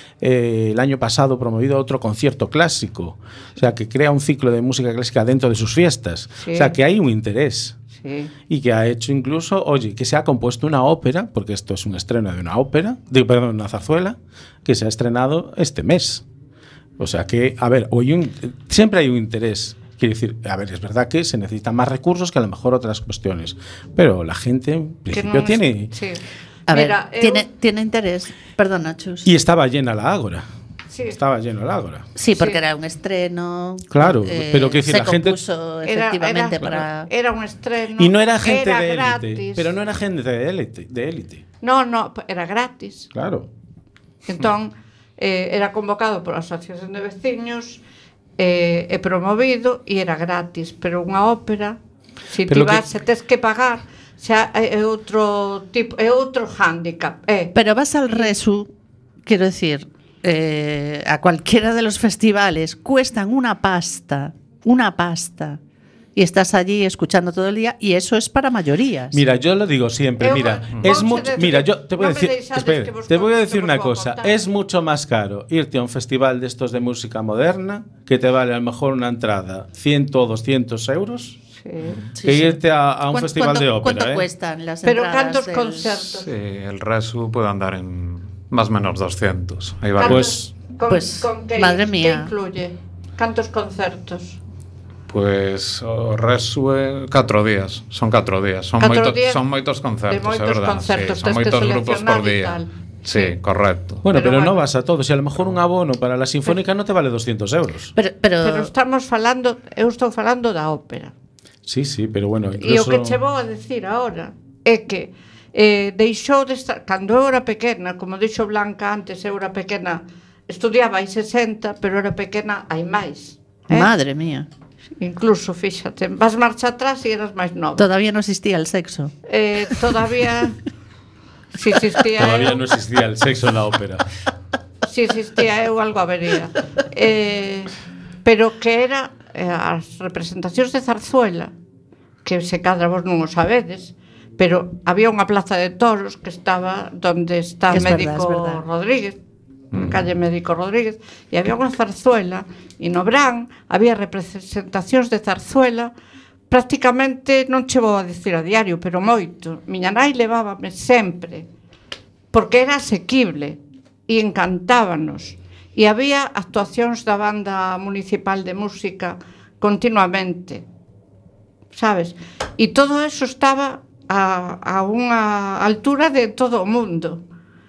eh, el año pasado promovido otro concierto clásico. O sea, que crea un ciclo de música clásica dentro de sus fiestas. Sí. O sea, que hay un interés. Sí. Y que ha hecho incluso, oye, que se ha compuesto una ópera, porque esto es un estreno de una ópera, de, perdón, una zarzuela, que se ha estrenado este mes. O sea que, a ver, hoy un- siempre hay un interés. Quiere decir, a ver, es verdad que se necesitan más recursos que a lo mejor otras cuestiones, pero la gente en Que principio non es- tiene... Sí. A Mira, ver, eu- tiene, tiene interés. Perdona, Chus. Y estaba llena la Ágora. sí. Estaba lleno el Ágora. Sí, porque Sí. era un estreno. Claro, pero quiero decir, se la gente- compuso Era, efectivamente era, para. era un estreno. Y no era gente era de élite, gratis. pero no era gente de élite, de élite. No, no, era gratis. Claro. Entón, eh, era convocado por a Asociación de Veciños eh, e promovido e era gratis, pero unha ópera, se ti Pero lo que- vas, se tes que pagar, xa é outro tipo, é outro hándicap. Eh. Pero vas al Resu, quiero decir, eh, a cualquiera de los festivales, cuestan una pasta, una pasta. Y estás allí escuchando todo el día, y eso es para mayorías. Mira, yo lo digo siempre, Eu mira, vou- es vouche mucho, decir- mira, yo te voy a non me decir, deixades espera, que vos te voy a conte, decir que una vos vou cosa, contar. es mucho más caro irte a un festival de estos de música moderna, que te vale a lo mejor una entrada cien o doscientos euros, Sí. que... que irte a, a un ¿Cuánto- festival cuánto- de ópera, ¿Cuánto ¿eh? cuestan las Pero entradas cantos del- concertos. Sí, el resto puede andar en más o menos doscientos. Hay varios. Pues, Con, Pues, con que, madre que mía. incluye? Cantos concertos? Pues o resto é catro días, son catro días, son Catro moitos días son moitos concertos, de moitos é verdade. concertos, Sí, son tes que moitos grupos por seleccionar e día. tal. Sí, correcto. bueno, Pero pero, no bueno. vas a todos. E a lo mejor un abono para la Sinfónica no te vale doscientos euros. Pero, pero, Pero estamos falando, eu estou falando da ópera. Sí, sí, pero bueno, E o incluso... que che vou a decir agora é que eh, deixou de estar, cando eu era pequena, como dixo Blanca antes, eu era pequena, estudiaba hai sesenta, pero era pequena hai máis. Eh? madre mía, Incluso, fíxate, vas marcha atrás e eras máis nova. todavía no existía el sexo. Eh, todavía si existía Todavía eu, no existía el sexo en la ópera. si existía eu algo habería. Eh, pero que era eh, as representacións de Zarzuela, que se cadra vos non o sabedes, pero había unha plaza de toros que estaba donde está Es verdad, Médico es verdad. Rodríguez, mm. calle Médico Rodríguez, e había unha zarzuela, e no Brán había representacións de zarzuela, prácticamente non che vou a dicir a diario, pero moito. Miña nai levábame sempre, porque era asequible e encantábanos. E había actuacións da banda municipal de música continuamente, sabes? E todo eso estaba a, a unha altura de todo o mundo.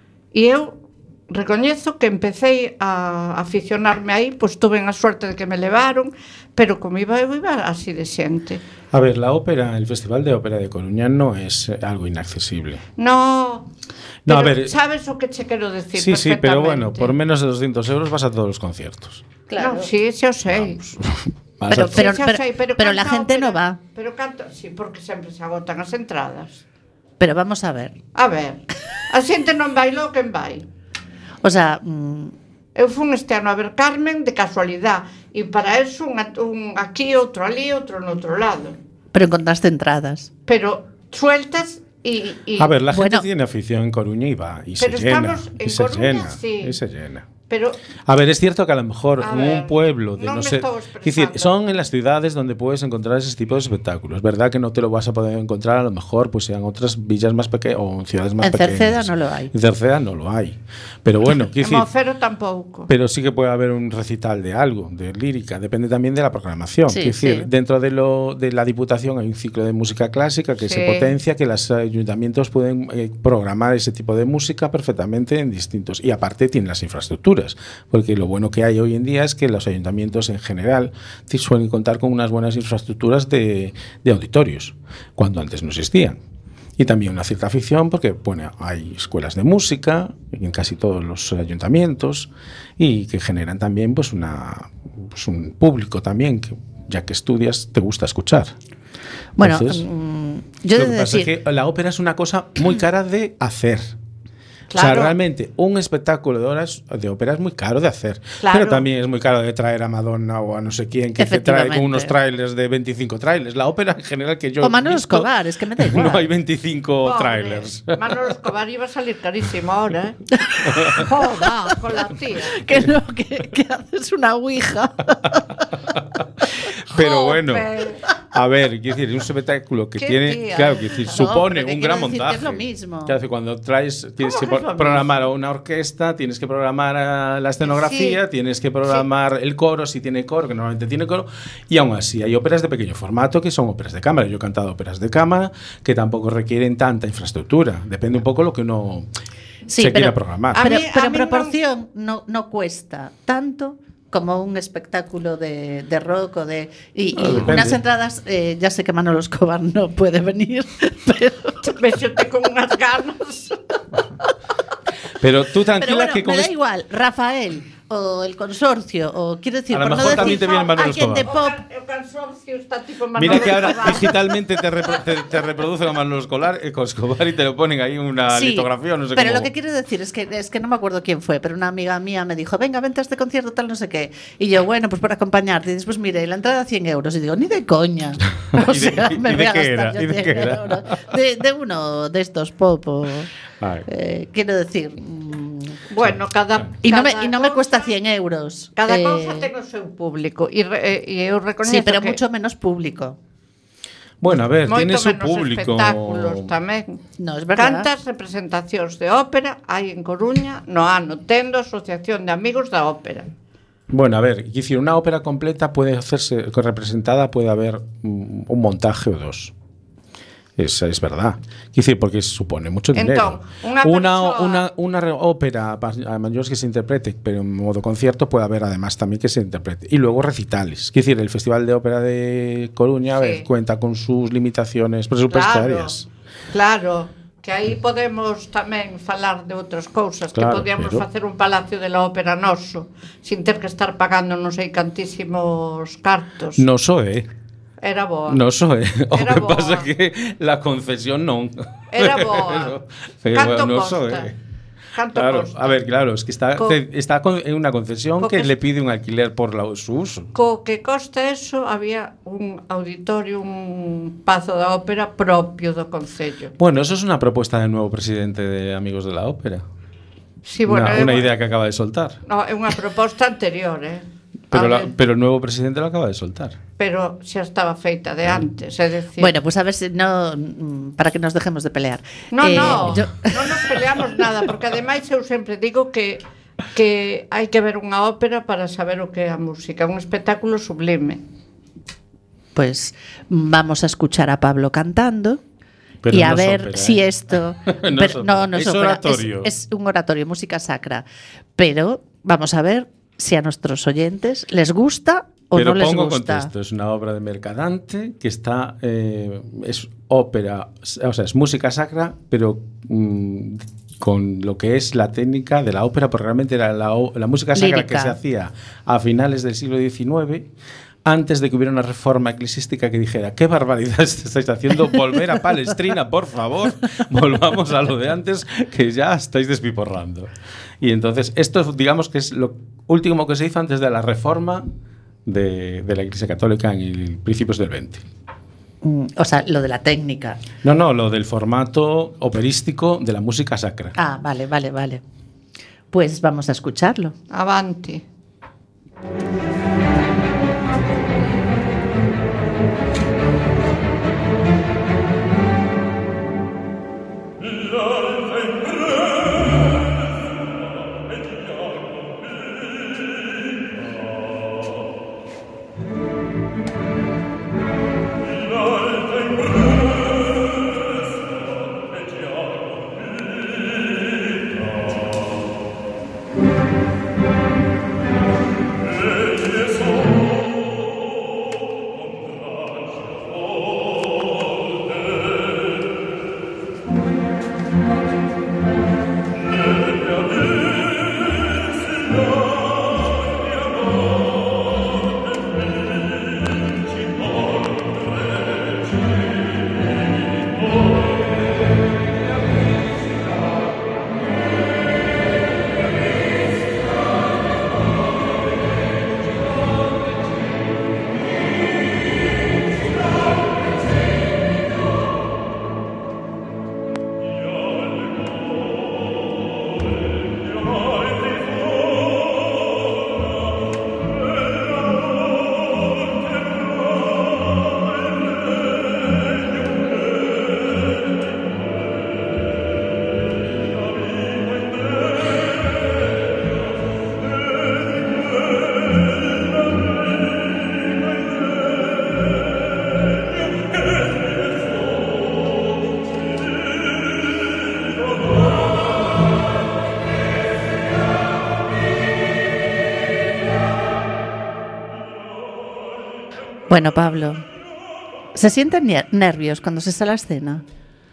E eu recoñezo que empecé a aficionarme aí, pois tuve a suerte de que me levaron, pero como iba, eu iba así de xente. A ver, la ópera, el Festival de Ópera de Coruña no es eh, algo inaccesible. No, No, a pero ver, sabes o que che quero decir Sí, sí, pero bueno, perfectamente. por menos de doscientos euros vas a todos los conciertos. Claro. No, sí, xa o sei. Vas Pero- a- pero- Sí, xa o sei, pero la canta gente no ópera- va. Pero canta, sí, porque sempre se agotan as entradas. Pero vamos a ver. A ver, a xente non bailou, quen vai? O sea, mm, Eu fun este ano a ver Carmen de casualidade e para eso un, un aquí, outro ali, outro no outro lado. pero encontraste entradas. Pero sueltas e... e A ver, la gente Bueno. tiene afición en Coruña y va, y Pero se llena, estamos en y se Coruña, llena, sí. y se llena. pero A ver, es cierto que a lo mejor A en ver, un pueblo de no no, me sé, estou es decir, expresando. son en las ciudades donde puedes encontrar ese tipo de espectáculos. Verdad que no te lo vas a poder encontrar a lo mejor pues en otras villas más pequeñas o en ciudades más En pequeñas. Cerceda no lo hay. En Cerceda no lo hay. Pero bueno, quiero en decir, Monfero tampouco. pero sí que puede haber un recital de algo, de lírica, depende también de la programación. Sí, Quiero decir, sí. dentro de lo de la Diputación hay un ciclo de música clásica que Sí. se potencia, que los ayuntamientos pueden eh, programar ese tipo de música perfectamente en distintos. Y aparte tienen las infraestructuras, porque lo bueno que hay hoy en día es que los ayuntamientos en general sí suelen contar con unas buenas infraestructuras de, de auditorios, cuando antes no existían. Y también una cierta afición porque bueno, hay escuelas de música en casi todos los ayuntamientos y que generan también pues, una, pues un público también que ya que estudias te gusta escuchar. Bueno, Entonces, mm, yo he lo de que pasa decir, es que la ópera es una cosa muy cara de hacer. O sea, Claro. realmente un espectáculo de, horas, de ópera es muy caro de hacer. Claro. Pero también es muy caro de traer a Madonna o a no sé quién que te trae con Efectivamente. unos trailers de veinticinco trailers. La ópera en general que yo o he Manolo visto, Escobar, es que me da igual. no hay veinticinco Pobre, trailers. Manolo Escobar iba a salir carísimo ahora, ¿eh? Joda, con la tía. Que no, que, que haces una ouija. Pero bueno, Joder. a ver, quiero decir, un espectáculo que ¿Qué tiene, tía? claro, quiero decir, No, supone pero que un quiero gran decir que montaje. es lo mismo. Claro, que cuando traes, tienes que que es pro- lo programar a una orquesta, tienes que programar a la escenografía, Sí. tienes que programar el coro, si tiene coro, que normalmente tiene coro, y aún así hay óperas de pequeño formato que son óperas de cámara. Yo he cantado óperas de cámara que tampoco requieren tanta infraestructura. Depende un poco lo que uno Sí, se pero- quiera programar. A Pero, mí- pero a en mí no- proporción no, no cuesta tanto como un espectáculo de, de rock o de... Y, y No, depende. unas entradas, eh, ya sé que Manolo Escobar no puede venir, pero... Véxote con unhas ganas. Pero tú Pero tranquila bueno, que con me da esto- igual, Rafael o el consorcio, o quiero decir, A lo por no mejor decir también te viene Manolo alguien de Escobar. pop, O consorcio está tipo Manolo Mira que ahora Escobar. digitalmente te, repro- te, te reproducen a Manolo Escolar, eh, con Escobar y te lo ponen ahí una sí, litografía, no sé pero cómo. lo que quiero decir es que es que no me acuerdo quién fue, pero una amiga mía me dijo, venga, vente a este concierto, tal, no sé qué. Y yo, bueno, pues por acompañarte. Y después, mire, la entrada cien euros. Y digo, ni de coña. O ¿Y de- sea, y me de voy a qué gastar era? yo ¿Y de cien qué era? euros. De, de uno de estos pop. o, Ay. eh, quiero decir... mm, Bueno, cada y no me, cada y no me cousa- cuesta cien euros. Cada Eh, cousa ten o seu público e, re, e eu recoñezo Sí, pero que mucho menos público. Bueno, a ver, Moito tiene su menos público. espectáculos tamén. No, es verdad. Cantas representacións de ópera hai en Coruña no ano, tendo Asociación de Amigos da Ópera. Bueno, a ver, quiero decir, una ópera completa puede hacerse representada, puede haber un, un montaje o dos. Es, es verdad. Quiero decir, porque supone mucho dinero. Entón, unha una, persoa- una, una re- ópera, pa- a mayores que se interprete, pero en modo concierto puede haber además también que se interprete. Y luego recitales. Quiero decir, el Festival de Ópera de Coruña a ver, Sí. cuenta con sus limitaciones presupuestarias. Claro, claro, que aí podemos tamén falar de outras cousas, Claro, que podíamos pero- facer un palacio de la ópera noso, sin ter que estar pagando non sei cantísimos cartos. No soe. Era boa. No soe. O Era que boa. pasa que la concesión non. Era boa. Pero Canto no costa? soe. Canto Claro, costa? a ver, claro, es que está, Co- te- está con- en una concesión co que que le es- pide un alquiler por la- su uso. Co que costa eso, había un auditorio, un pazo da ópera propio do Concello. Bueno, eso es una propuesta del nuevo presidente de Amigos de la Ópera. Sí, bueno, una, é una unha- idea que acaba de soltar. No, é unha proposta anterior, eh? Pero, A la- ver, pero el nuevo presidente lo acaba de soltar. pero xa estaba feita de antes, é decir... Bueno, pues a ver si no, mm, para que nos dejemos de pelear. No, Eh, no, yo- non nos peleamos nada, porque ademais eu sempre digo que que hai que ver unha ópera para saber o que é a música, un espectáculo sublime. Pues vamos a escuchar a Pablo cantando. Pero y a no es ver ópera, si ¿eh? esto. No pero- es ópera, no, no es, es ópera, oratorio. Es, es un oratorio, música sacra. Pero vamos a ver si a nuestros oyentes les gusta o Pero no les pongo gusta. contexto, es una obra de Mercadante que está, eh, es ópera, o sea, es música sacra, pero mm, con lo que es la técnica de la ópera, porque realmente era la, o- la música sacra Lírica. que se hacía a finales del siglo diecinueve, antes de que hubiera una reforma eclesiástica que dijera, qué barbaridad estáis haciendo, volver a Palestrina, por favor, volvamos a lo de antes, que ya estáis despiporrando. Y entonces, esto digamos que es lo último que se hizo antes de la reforma de, de la Iglesia Católica en el principios del veinte. Mm, O sea, lo de la técnica. No, no, lo del formato operístico de la música sacra. Ah, vale, vale, vale. Pues vamos a escucharlo. Avanti. Bueno, Pablo, ¿se sienten ner- nervios cuando se sale a la escena?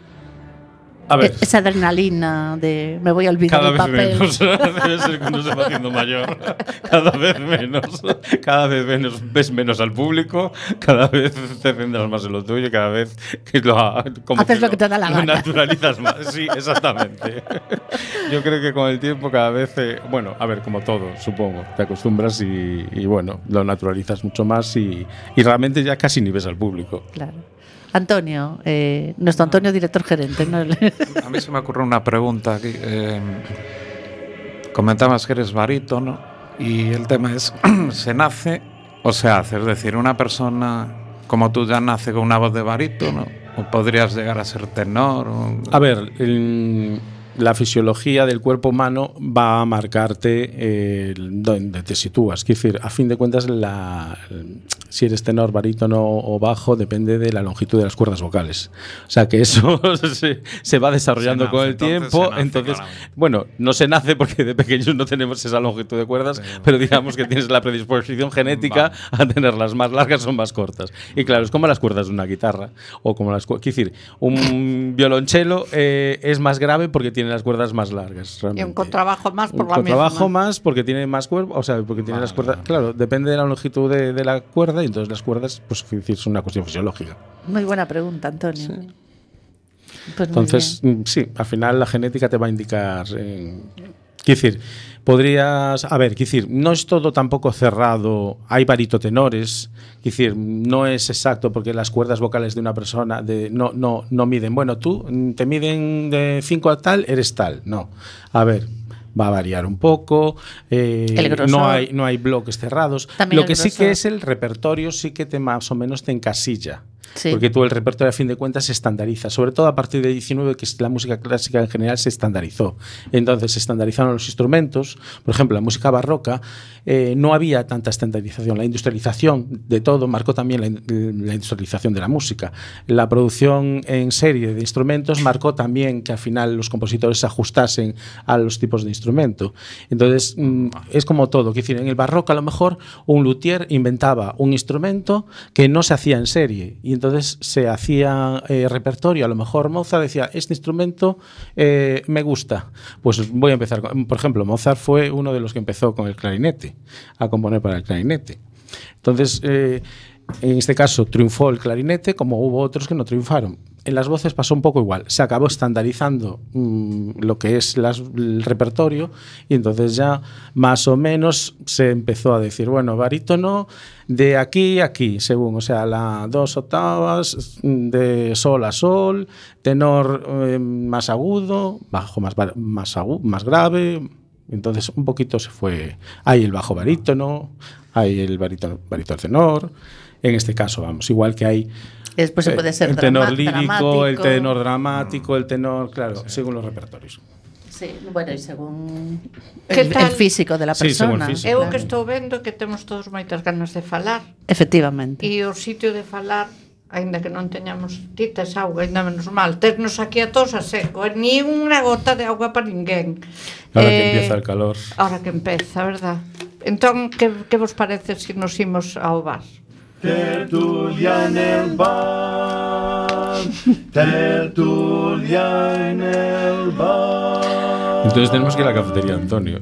A ver, E- Esa adrenalina de me voy a olvidar cada el vez papel. menos. Debe ser que uno se va haciendo mayor. Cada vez menos. Cada vez menos ves menos al público. Cada vez te centras más en lo tuyo. Cada vez que lo como Haces lo que te da la lo gana. naturalizas más. Sí, exactamente. Yo creo que con el tiempo cada vez, eh, bueno, a ver, como todo, supongo, te acostumbras y, y bueno, lo naturalizas mucho más y, y realmente ya casi ni ves al público. Claro. Antonio, eh, nuestro Antonio, director gerente. ¿no? A mí se me ocurre una pregunta aquí. Eh, comentabas que eres barítono y el tema es, ¿se nace o se hace? Es decir, una persona como tú ya nace con una voz de barítono, o podrías llegar a ser tenor. O... A ver, el, la fisiología del cuerpo humano va a marcarte eh, dónde te sitúas. Quiero decir, a fin de cuentas, la, si eres tenor, barítono o bajo, depende de la longitud de las cuerdas vocales. O sea que eso se, se va desarrollando se nace, con el tiempo. Entonces, entonces bueno, no se nace porque de pequeños no tenemos esa longitud de cuerdas, pero, pero digamos que tienes la predisposición genética va. a tenerlas más largas o más cortas. Y claro, es como las cuerdas de una guitarra o como las. Quiero decir, un violonchelo eh, es más grave porque tiene las cuerdas más largas. Realmente. Y un contrabajo más por un la misma. Un contrabajo más porque tiene más cuerpo, o sea, porque tiene vale, las cuerdas. Vale. Claro, depende de la longitud de, de la cuerda y entonces las cuerdas, pues es una cuestión fisiológica. Muy buena pregunta, Antonio. Sí. Pues entonces, sí, al final la genética te va a indicar. Eh, quiero decir, podrías. A ver, quiero decir, no es todo tampoco cerrado. Hay baritotenores. Quiero decir, no es exacto porque las cuerdas vocales de una persona de, no, no, no miden. Bueno, tú te miden de cinco a tal, eres tal. No. A ver. Va a variar un poco, eh, no hay no hay bloques cerrados. También lo que sí que es el repertorio, sí que te más o menos te encasilla. Sí. Porque tú el repertorio a fin de cuentas se estandariza, sobre todo a partir del diecinueve, que la música clásica en general se estandarizó. Entonces se estandarizaron los instrumentos, por ejemplo, la música barroca, eh, no había tanta estandarización. La industrialización de todo marcó también la, la industrialización de la música. La producción en serie de instrumentos marcó también que al final los compositores se ajustasen a los tipos de instrumento. Entonces mm, es como todo, que decir, en el barroco a lo mejor un luthier inventaba un instrumento que no se hacía en serie y entonces se hacía eh, repertorio. A lo mejor Mozart decía, este instrumento eh, me gusta, pues voy a empezar con... Por ejemplo, Mozart fue uno de los que empezó con el clarinete, a componer para el clarinete. Entonces, eh, en este caso triunfó el clarinete, como hubo otros que no triunfaron. En las voces pasó un poco igual, se acabó estandarizando mmm, lo que es las, el repertorio y entonces ya más o menos se empezó a decir, bueno, barítono de aquí a aquí, según, o sea, la dos octavas de sol a sol, tenor eh, más agudo, bajo más, más, agudo, más grave, entonces un poquito se fue, hay el bajo barítono, hay el barítono, barítono tenor, en este caso, vamos, igual que hay después se puede ser el tenor drama, lírico, dramático. el tenor dramático, el tenor, claro, sí. según los repertorios. Sí, bueno, e según el, el físico de la persona. Sí, eu claro. que estou vendo que temos todos moitas ganas de falar. Efectivamente. E o sitio de falar, aínda que non teñamos titas auga, aínda menos mal, ternos aquí a todos a seco, eh? Ni unha gota de auga para ninguén. Ahora eh, que empieza el calor. Ahora que empeza, verdad? Entón, que, que vos parece se si nos imos ao bar? Tertulia en el bar, tertulia en el bar. Entonces tenemos que ir a la cafetería, Antonio.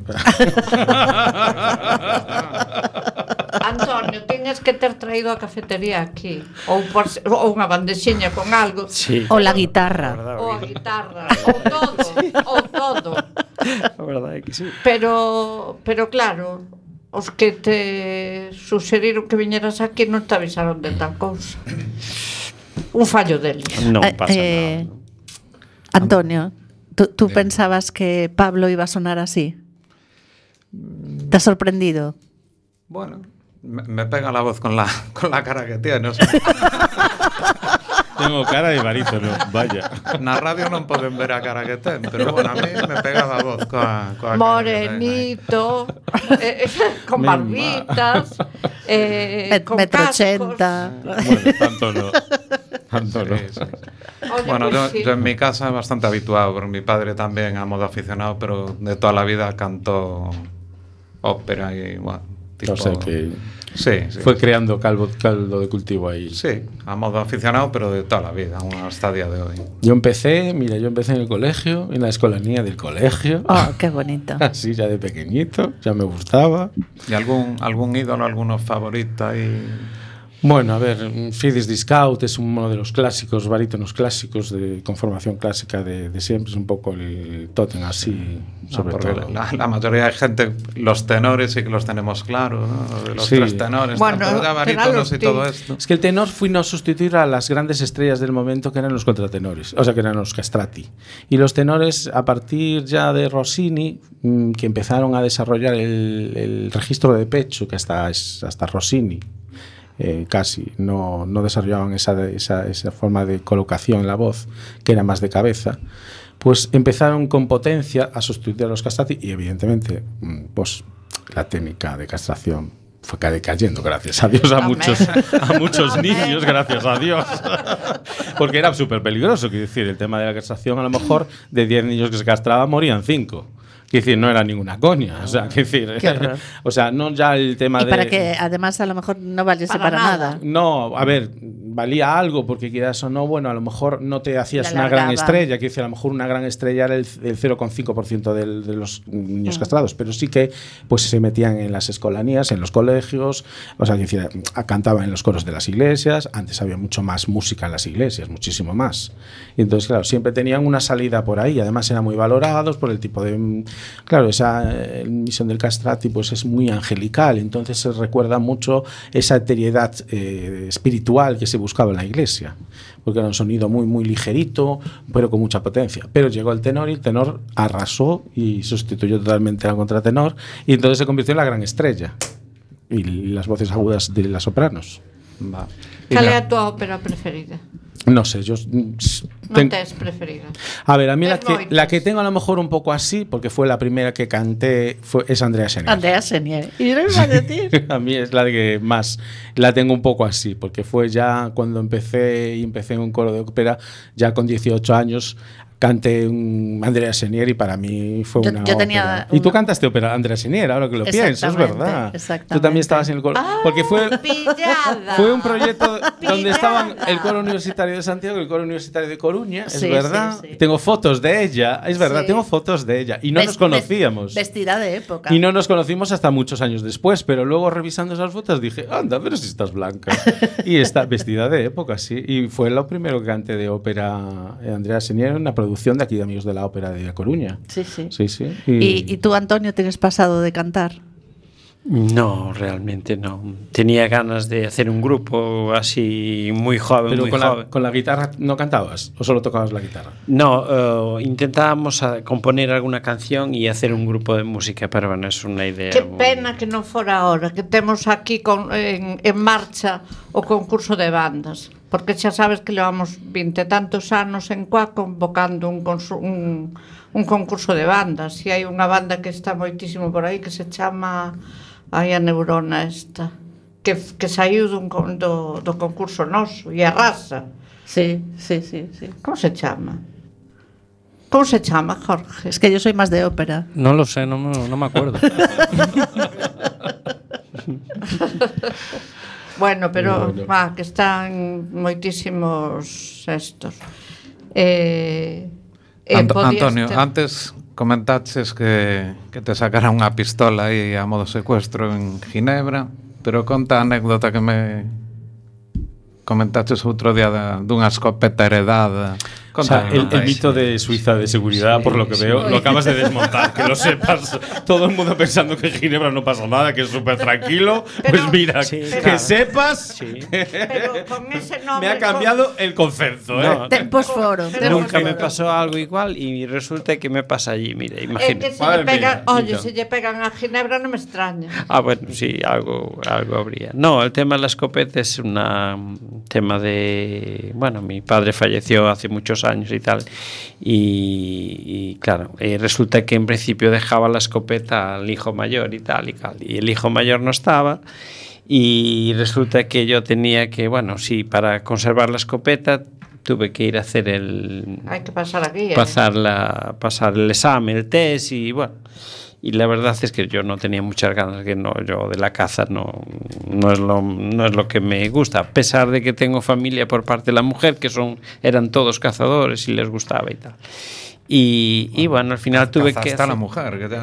Antonio, tienes que ter traído a cafetería aquí ou, por, ou unha bandexiña con algo sí. ou la guitarra ou a guitarra, ou todo ou todo a verdade é que sí. pero, pero claro, os que te suxeriron que viñeras aquí non te avisaron de tal cousa. Un fallo deles. Non pasa eh, nada. Antonio, ¿tú, tú pensabas que Pablo iba a sonar así? ¿Te has sorprendido? Bueno, me, me pega la voz con la, con la cara que tiene. O sea. Tengo cara de barítono, vaya. Na radio non poden ver a cara que ten, pero bueno, a mí me pegaba a voz coa, coa morenito, eh, con barbitas, eh, Met, con metro cascos. ochenta. Bueno, tanto no. Tanto no. Sí, sí. Oye, bueno, pues yo, sí. yo en mi casa bastante habituado, porque mi padre también a modo aficionado, pero de toda la vida cantó ópera y bueno, tipo... O sea que... Sí, sí. Fue creando calvo, caldo de cultivo ahí. Sí, a modo aficionado, pero de toda la vida, hasta el día de hoy. Yo empecé, mira, yo empecé en el colegio, en la escolanía del colegio. Oh, qué bonito. Así ya de pequeñito, ya me gustaba. ¿Y algún, algún ídolo, alguno favorito ahí? Bueno, a ver, Friedrich Scout es uno de los clásicos, barítonos clásicos de conformación clásica de, de siempre, es un poco el tótem así, sobre no, todo. La, la mayoría de gente, los tenores sí que los tenemos claros, ¿no? Los sí. tres tenores, bueno, tanto ya barítonos y todo esto. Es que el tenor fue a sustituir a las grandes estrellas del momento que eran los contratenores, o sea, que eran los castrati. Y los tenores, a partir ya de Rossini, que empezaron a desarrollar el, el registro de pecho, que hasta, hasta Rossini, eh, casi, no, no desarrollaban esa, esa, esa forma de colocación en la voz, que era más de cabeza, pues empezaron con potencia a sustituir a los castrati y evidentemente pues la técnica de castración fue decayendo, gracias a Dios, a Amén. muchos, a muchos niños, gracias a Dios. Porque era súper peligroso, quiero decir, el tema de la castración, a lo mejor de diez niños que se castraban, morían cinco. Quiero decir, no era ninguna coña. O sea, quiero decir, Qué horror. o sea, no ya el tema Y de. para que además a lo mejor no valiese Para para, nada. nada. No, a ver, valía algo porque quieras o no, bueno, a lo mejor no te hacías La una gran alargaba. estrella, quiero decir, a lo mejor una gran estrella era el, el cero coma cinco por ciento del, de los niños castrados, pero sí que pues se metían en las escolanías, en los colegios, o sea, quiero decir, a- cantaban en los coros de las iglesias, antes había mucho más música en las iglesias, muchísimo más. Y entonces, claro, siempre tenían una salida por ahí, además eran muy valorados por el tipo de... Claro, esa eh, misión del castrati pues es muy angelical, entonces se recuerda mucho esa eteriedad eh, espiritual que se buscaba en la iglesia, porque era un sonido muy muy ligerito, pero con mucha potencia. Pero llegó el tenor y el tenor arrasó y sustituyó totalmente al contratenor y entonces se convirtió en la gran estrella y las voces agudas de las sopranos. Va. Cal é a tua ópera preferida? No sé, yo mm, Non ten- tes preferida? a ver, a mí la Tes que, moitas. la que tengo a lo mejor un poco así, porque fue la primera que canté, fue, es Andrea Xenier. Andrea Senier. Y no iba a decir. A mí es la que más la tengo un poco así, porque fue ya cuando empecé y empecé en un coro de ópera, ya con dieciocho años, canté un Andrea Xenier y para mí fue Yo- una yo tenía ópera. Y tú una- cantaste ópera Andrea Xenier, ahora que lo pienso, es Exactamente, verdad. exactamente. Tú también estabas en el coro. Porque fue, Pillada. fue un proyecto donde Pillada. estaban el coro universitario de Santiago y el coro universitario de Coruña, es Sí, verdad. sí, sí. Tengo fotos de ella, es verdad, Sí. tengo fotos de ella. Y no Ves- nos conocíamos. ves- Vestida de época. Y no nos conocimos hasta muchos años después, pero luego revisando esas fotos dije, anda, pero si estás blanca. Y está vestida de época, sí. Y fue lo primero que canté de ópera eh, Andrea Xenier, una producción de aquí de Amigos de la Ópera de A Coruña. Sí, sí. Sí, sí. ¿Y, y tú, Antonio, tienes pasado de cantar? No, realmente no. Tenía ganas de hacer un grupo así muy joven, Pero muy con joven. la, con la guitarra no cantabas o solo tocabas la guitarra. No, eh, intentábamos a componer alguna canción y hacer un grupo de música, pero bueno, es una idea. Que muy- pena que non fora ahora, que temos aquí con, en, en marcha o concurso de bandas, porque xa sabes que levamos vinte e tantos anos en Coa convocando un, consu- un, un concurso de bandas, e hai unha banda que está moitísimo por aí que se chama ai a neurona esta que, que saiu dun, con- do, do concurso noso e arrasa. Sí, sí, sí, sí. Como se chama? Como se chama, Jorge? Es que yo soy más de ópera. No lo sé, no, me- no me acuerdo. Bueno, pero Bueno. va, que están moitísimos estos. Eh, eh, Ant- podías Antonio, ter- antes comentaches que, que te sacara unha pistola aí a modo secuestro en Ginebra, pero conta a anécdota que me comentaches outro día da, dunha escopeta heredada. O sea, Conta, el, conta el aí. mito de Suiza de seguridad, por lo que veo, lo acabas de desmontar, que lo sepas. Todo el mundo pensando que en Ginebra no pasa nada, que es súper tranquilo. Pero- pues mira, Sí, que claro. sepas, Pero con ese nombre, me ha cambiado el concepto. ¿eh? No, Tempos foron. Pero- Nunca me Pero- pasó algo igual y resulta que me pasa allí, mire, É que imagínate. se Madre lle pegan, mía, oye, Nito. se lle pegan a Ginebra non me extraña. Ah, bueno, sí, algo, algo habría. No, el tema de la escopeta es una, un tema de... Bueno, mi padre falleció hace muchos años y tal. Y, y claro, eh, resulta que en principio dejaba la escopeta al hijo mayor y tal y tal. Y el hijo mayor no estaba. Y resulta que yo tenía que, bueno, sí, para conservar la escopeta tuve que ir a hacer el... Hai que pasar aquí. eh. pasar, la, pasar el examen, el test y bueno. Y la verdad es que yo no tenía muchas ganas, que no, yo de la caza no, no, es lo, no es lo que me gusta, a pesar de que tengo familia por parte de la mujer, que son, eran todos cazadores y les gustaba y tal. Y, y bueno, al final tuve que Cazaste a la hacer- mujer. Que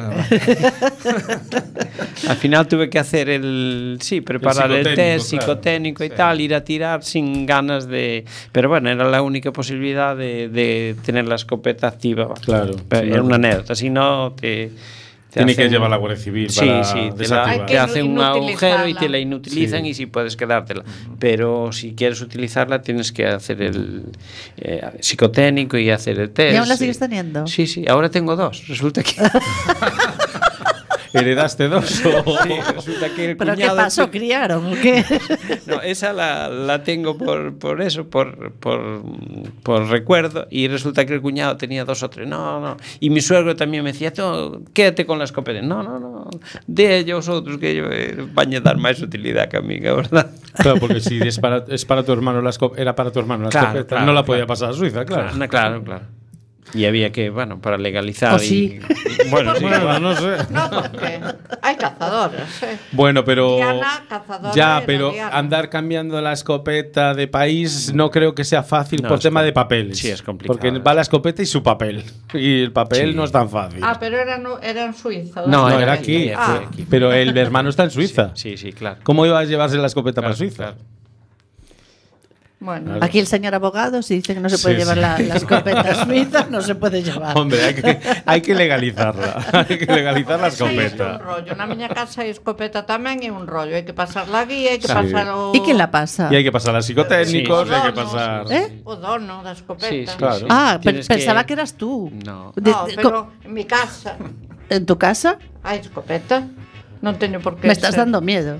te... al final tuve que hacer el sí, preparar el, psicotécnico, test claro. psicotécnico y Sí. tal, ir a tirar sin ganas de, pero bueno, era la única posibilidad de, de tener la escopeta activa. Claro, Pero sí, era no. una anécdota, si no te te Tiene que hacen- llevar la Guardia Civil Sí, para sí, te, la- desactivar. te hacen un agujero y inutilizarla. te la inutilizan Sí. y sí puedes quedártela. Pero si quieres utilizarla tienes que hacer el eh, psicotécnico y hacer el test. ¿Y aún la sí. sigues teniendo? Sí, sí, ahora tengo dos. Resulta que heredaste dos o... Sí, resulta que el ¿Pero qué cuñado pasó? este- ¿Criaron o qué? No, esa la, la tengo por, por eso, por, por, por recuerdo, y resulta que el cuñado tenía dos o tres. No, no. Y mi suegro también me decía, "Tú, quédate con la escopeta". No, no, no. De ellos otros que yo eh, van a dar más utilidad que a mí, la verdad. Claro, porque si es para, es para tu hermano la escopeta, era para tu hermano la Claro, escopeta, claro, no la claro. podía pasar a Suiza, claro. Claro, claro, claro. Y había que, bueno, para legalizar. O sí. y, bueno, sí, Bueno, no sé. No, porque hay cazadoras, ¿eh? Bueno, pero Diana, cazadora ya, era pero Diana. andar cambiando la escopeta de país no creo que sea fácil No, por es tema com- de papeles. sí, es complicado. Porque va la escopeta y su papel. Y el papel Sí. no es tan fácil. Ah, pero era, no, era en Suiza. No, no, ¿dónde? era aquí. Ah, fue aquí. Pero el hermano está en Suiza. Sí, sí, claro. ¿Cómo iba a llevarse la escopeta Claro, para Suiza? claro. bueno. Aquí el señor abogado, si dice que no se puede Sí, llevar sí. la, la escopeta suiza, no se puede llevar. Hombre, hay que, hay que legalizarla. Hay que legalizar la Esa é un escopeta. rollo. Na miña casa hai escopeta tamén é un rollo. Hai que pasar la guía, hai que Sí. pasar o... ¿Y quién la pasa? Y hay que pasar a psicotécnicos, Sí, hay que dono, pasar. ¿Eh? O dono da escopeta. Sí, sí, Claro. sí. Ah, pe- Tienes pensaba que... eras tú. No. De- No, de- pero en mi casa ¿En tu casa? hai escopeta. Non teño por que Me estás ser. dando miedo.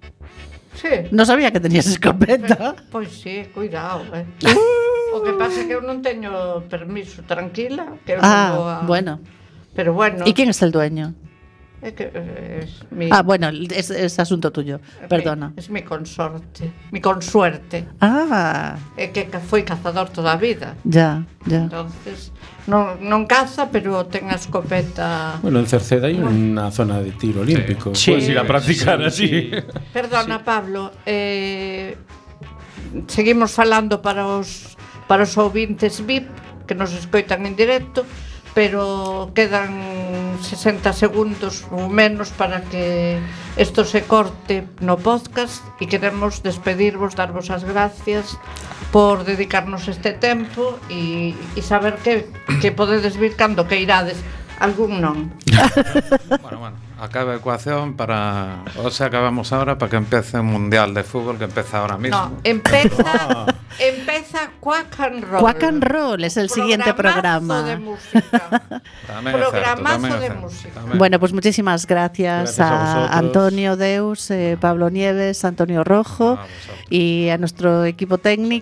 Sí. No sabía que tenías escopeta. Pois sí, cuidado, eh. O que pasa é que eu non teño permiso, tranquila, que eu non vou Ah, a... bueno. Pero bueno, ¿Y quién es el dueño? é que eh, es mi Ah, bueno, es, es asunto tuyo. mi- Perdona. Es mi consorte, mi consuerte. Ah, É que ca- foi cazador toda a vida. ya, ya. Entonces, non, non caza, pero ten a escopeta. Bueno, en Cerceda hay una zona de tiro olímpico. Sí. Puedes ir a practicar así. Perdona, Pablo, eh, seguimos falando para os para os ouvintes V I P que nos escoitan en directo, pero quedan sesenta segundos ou menos para que isto se corte no podcast e queremos despedirvos, darvos as gracias por dedicarnos este tempo e, e saber que, que podedes vir cando que irades, algún non. Bueno, bueno, acaba a ecuación para... O sea, acabamos ahora para que empiece un mundial de fútbol que empieza ahora mismo. No, empeza empeza Quack and Roll. Quack and Roll es el siguiente Programazo programa. de música. Tamén é certo, Programazo tamén é de certo, música. tamén. Bueno, pues muchísimas gracias, Gracias a a, vosotros. Antonio Deus, eh, Pablo Nieves, Antonio Rojo A vosotros. y a nuestro equipo técnico.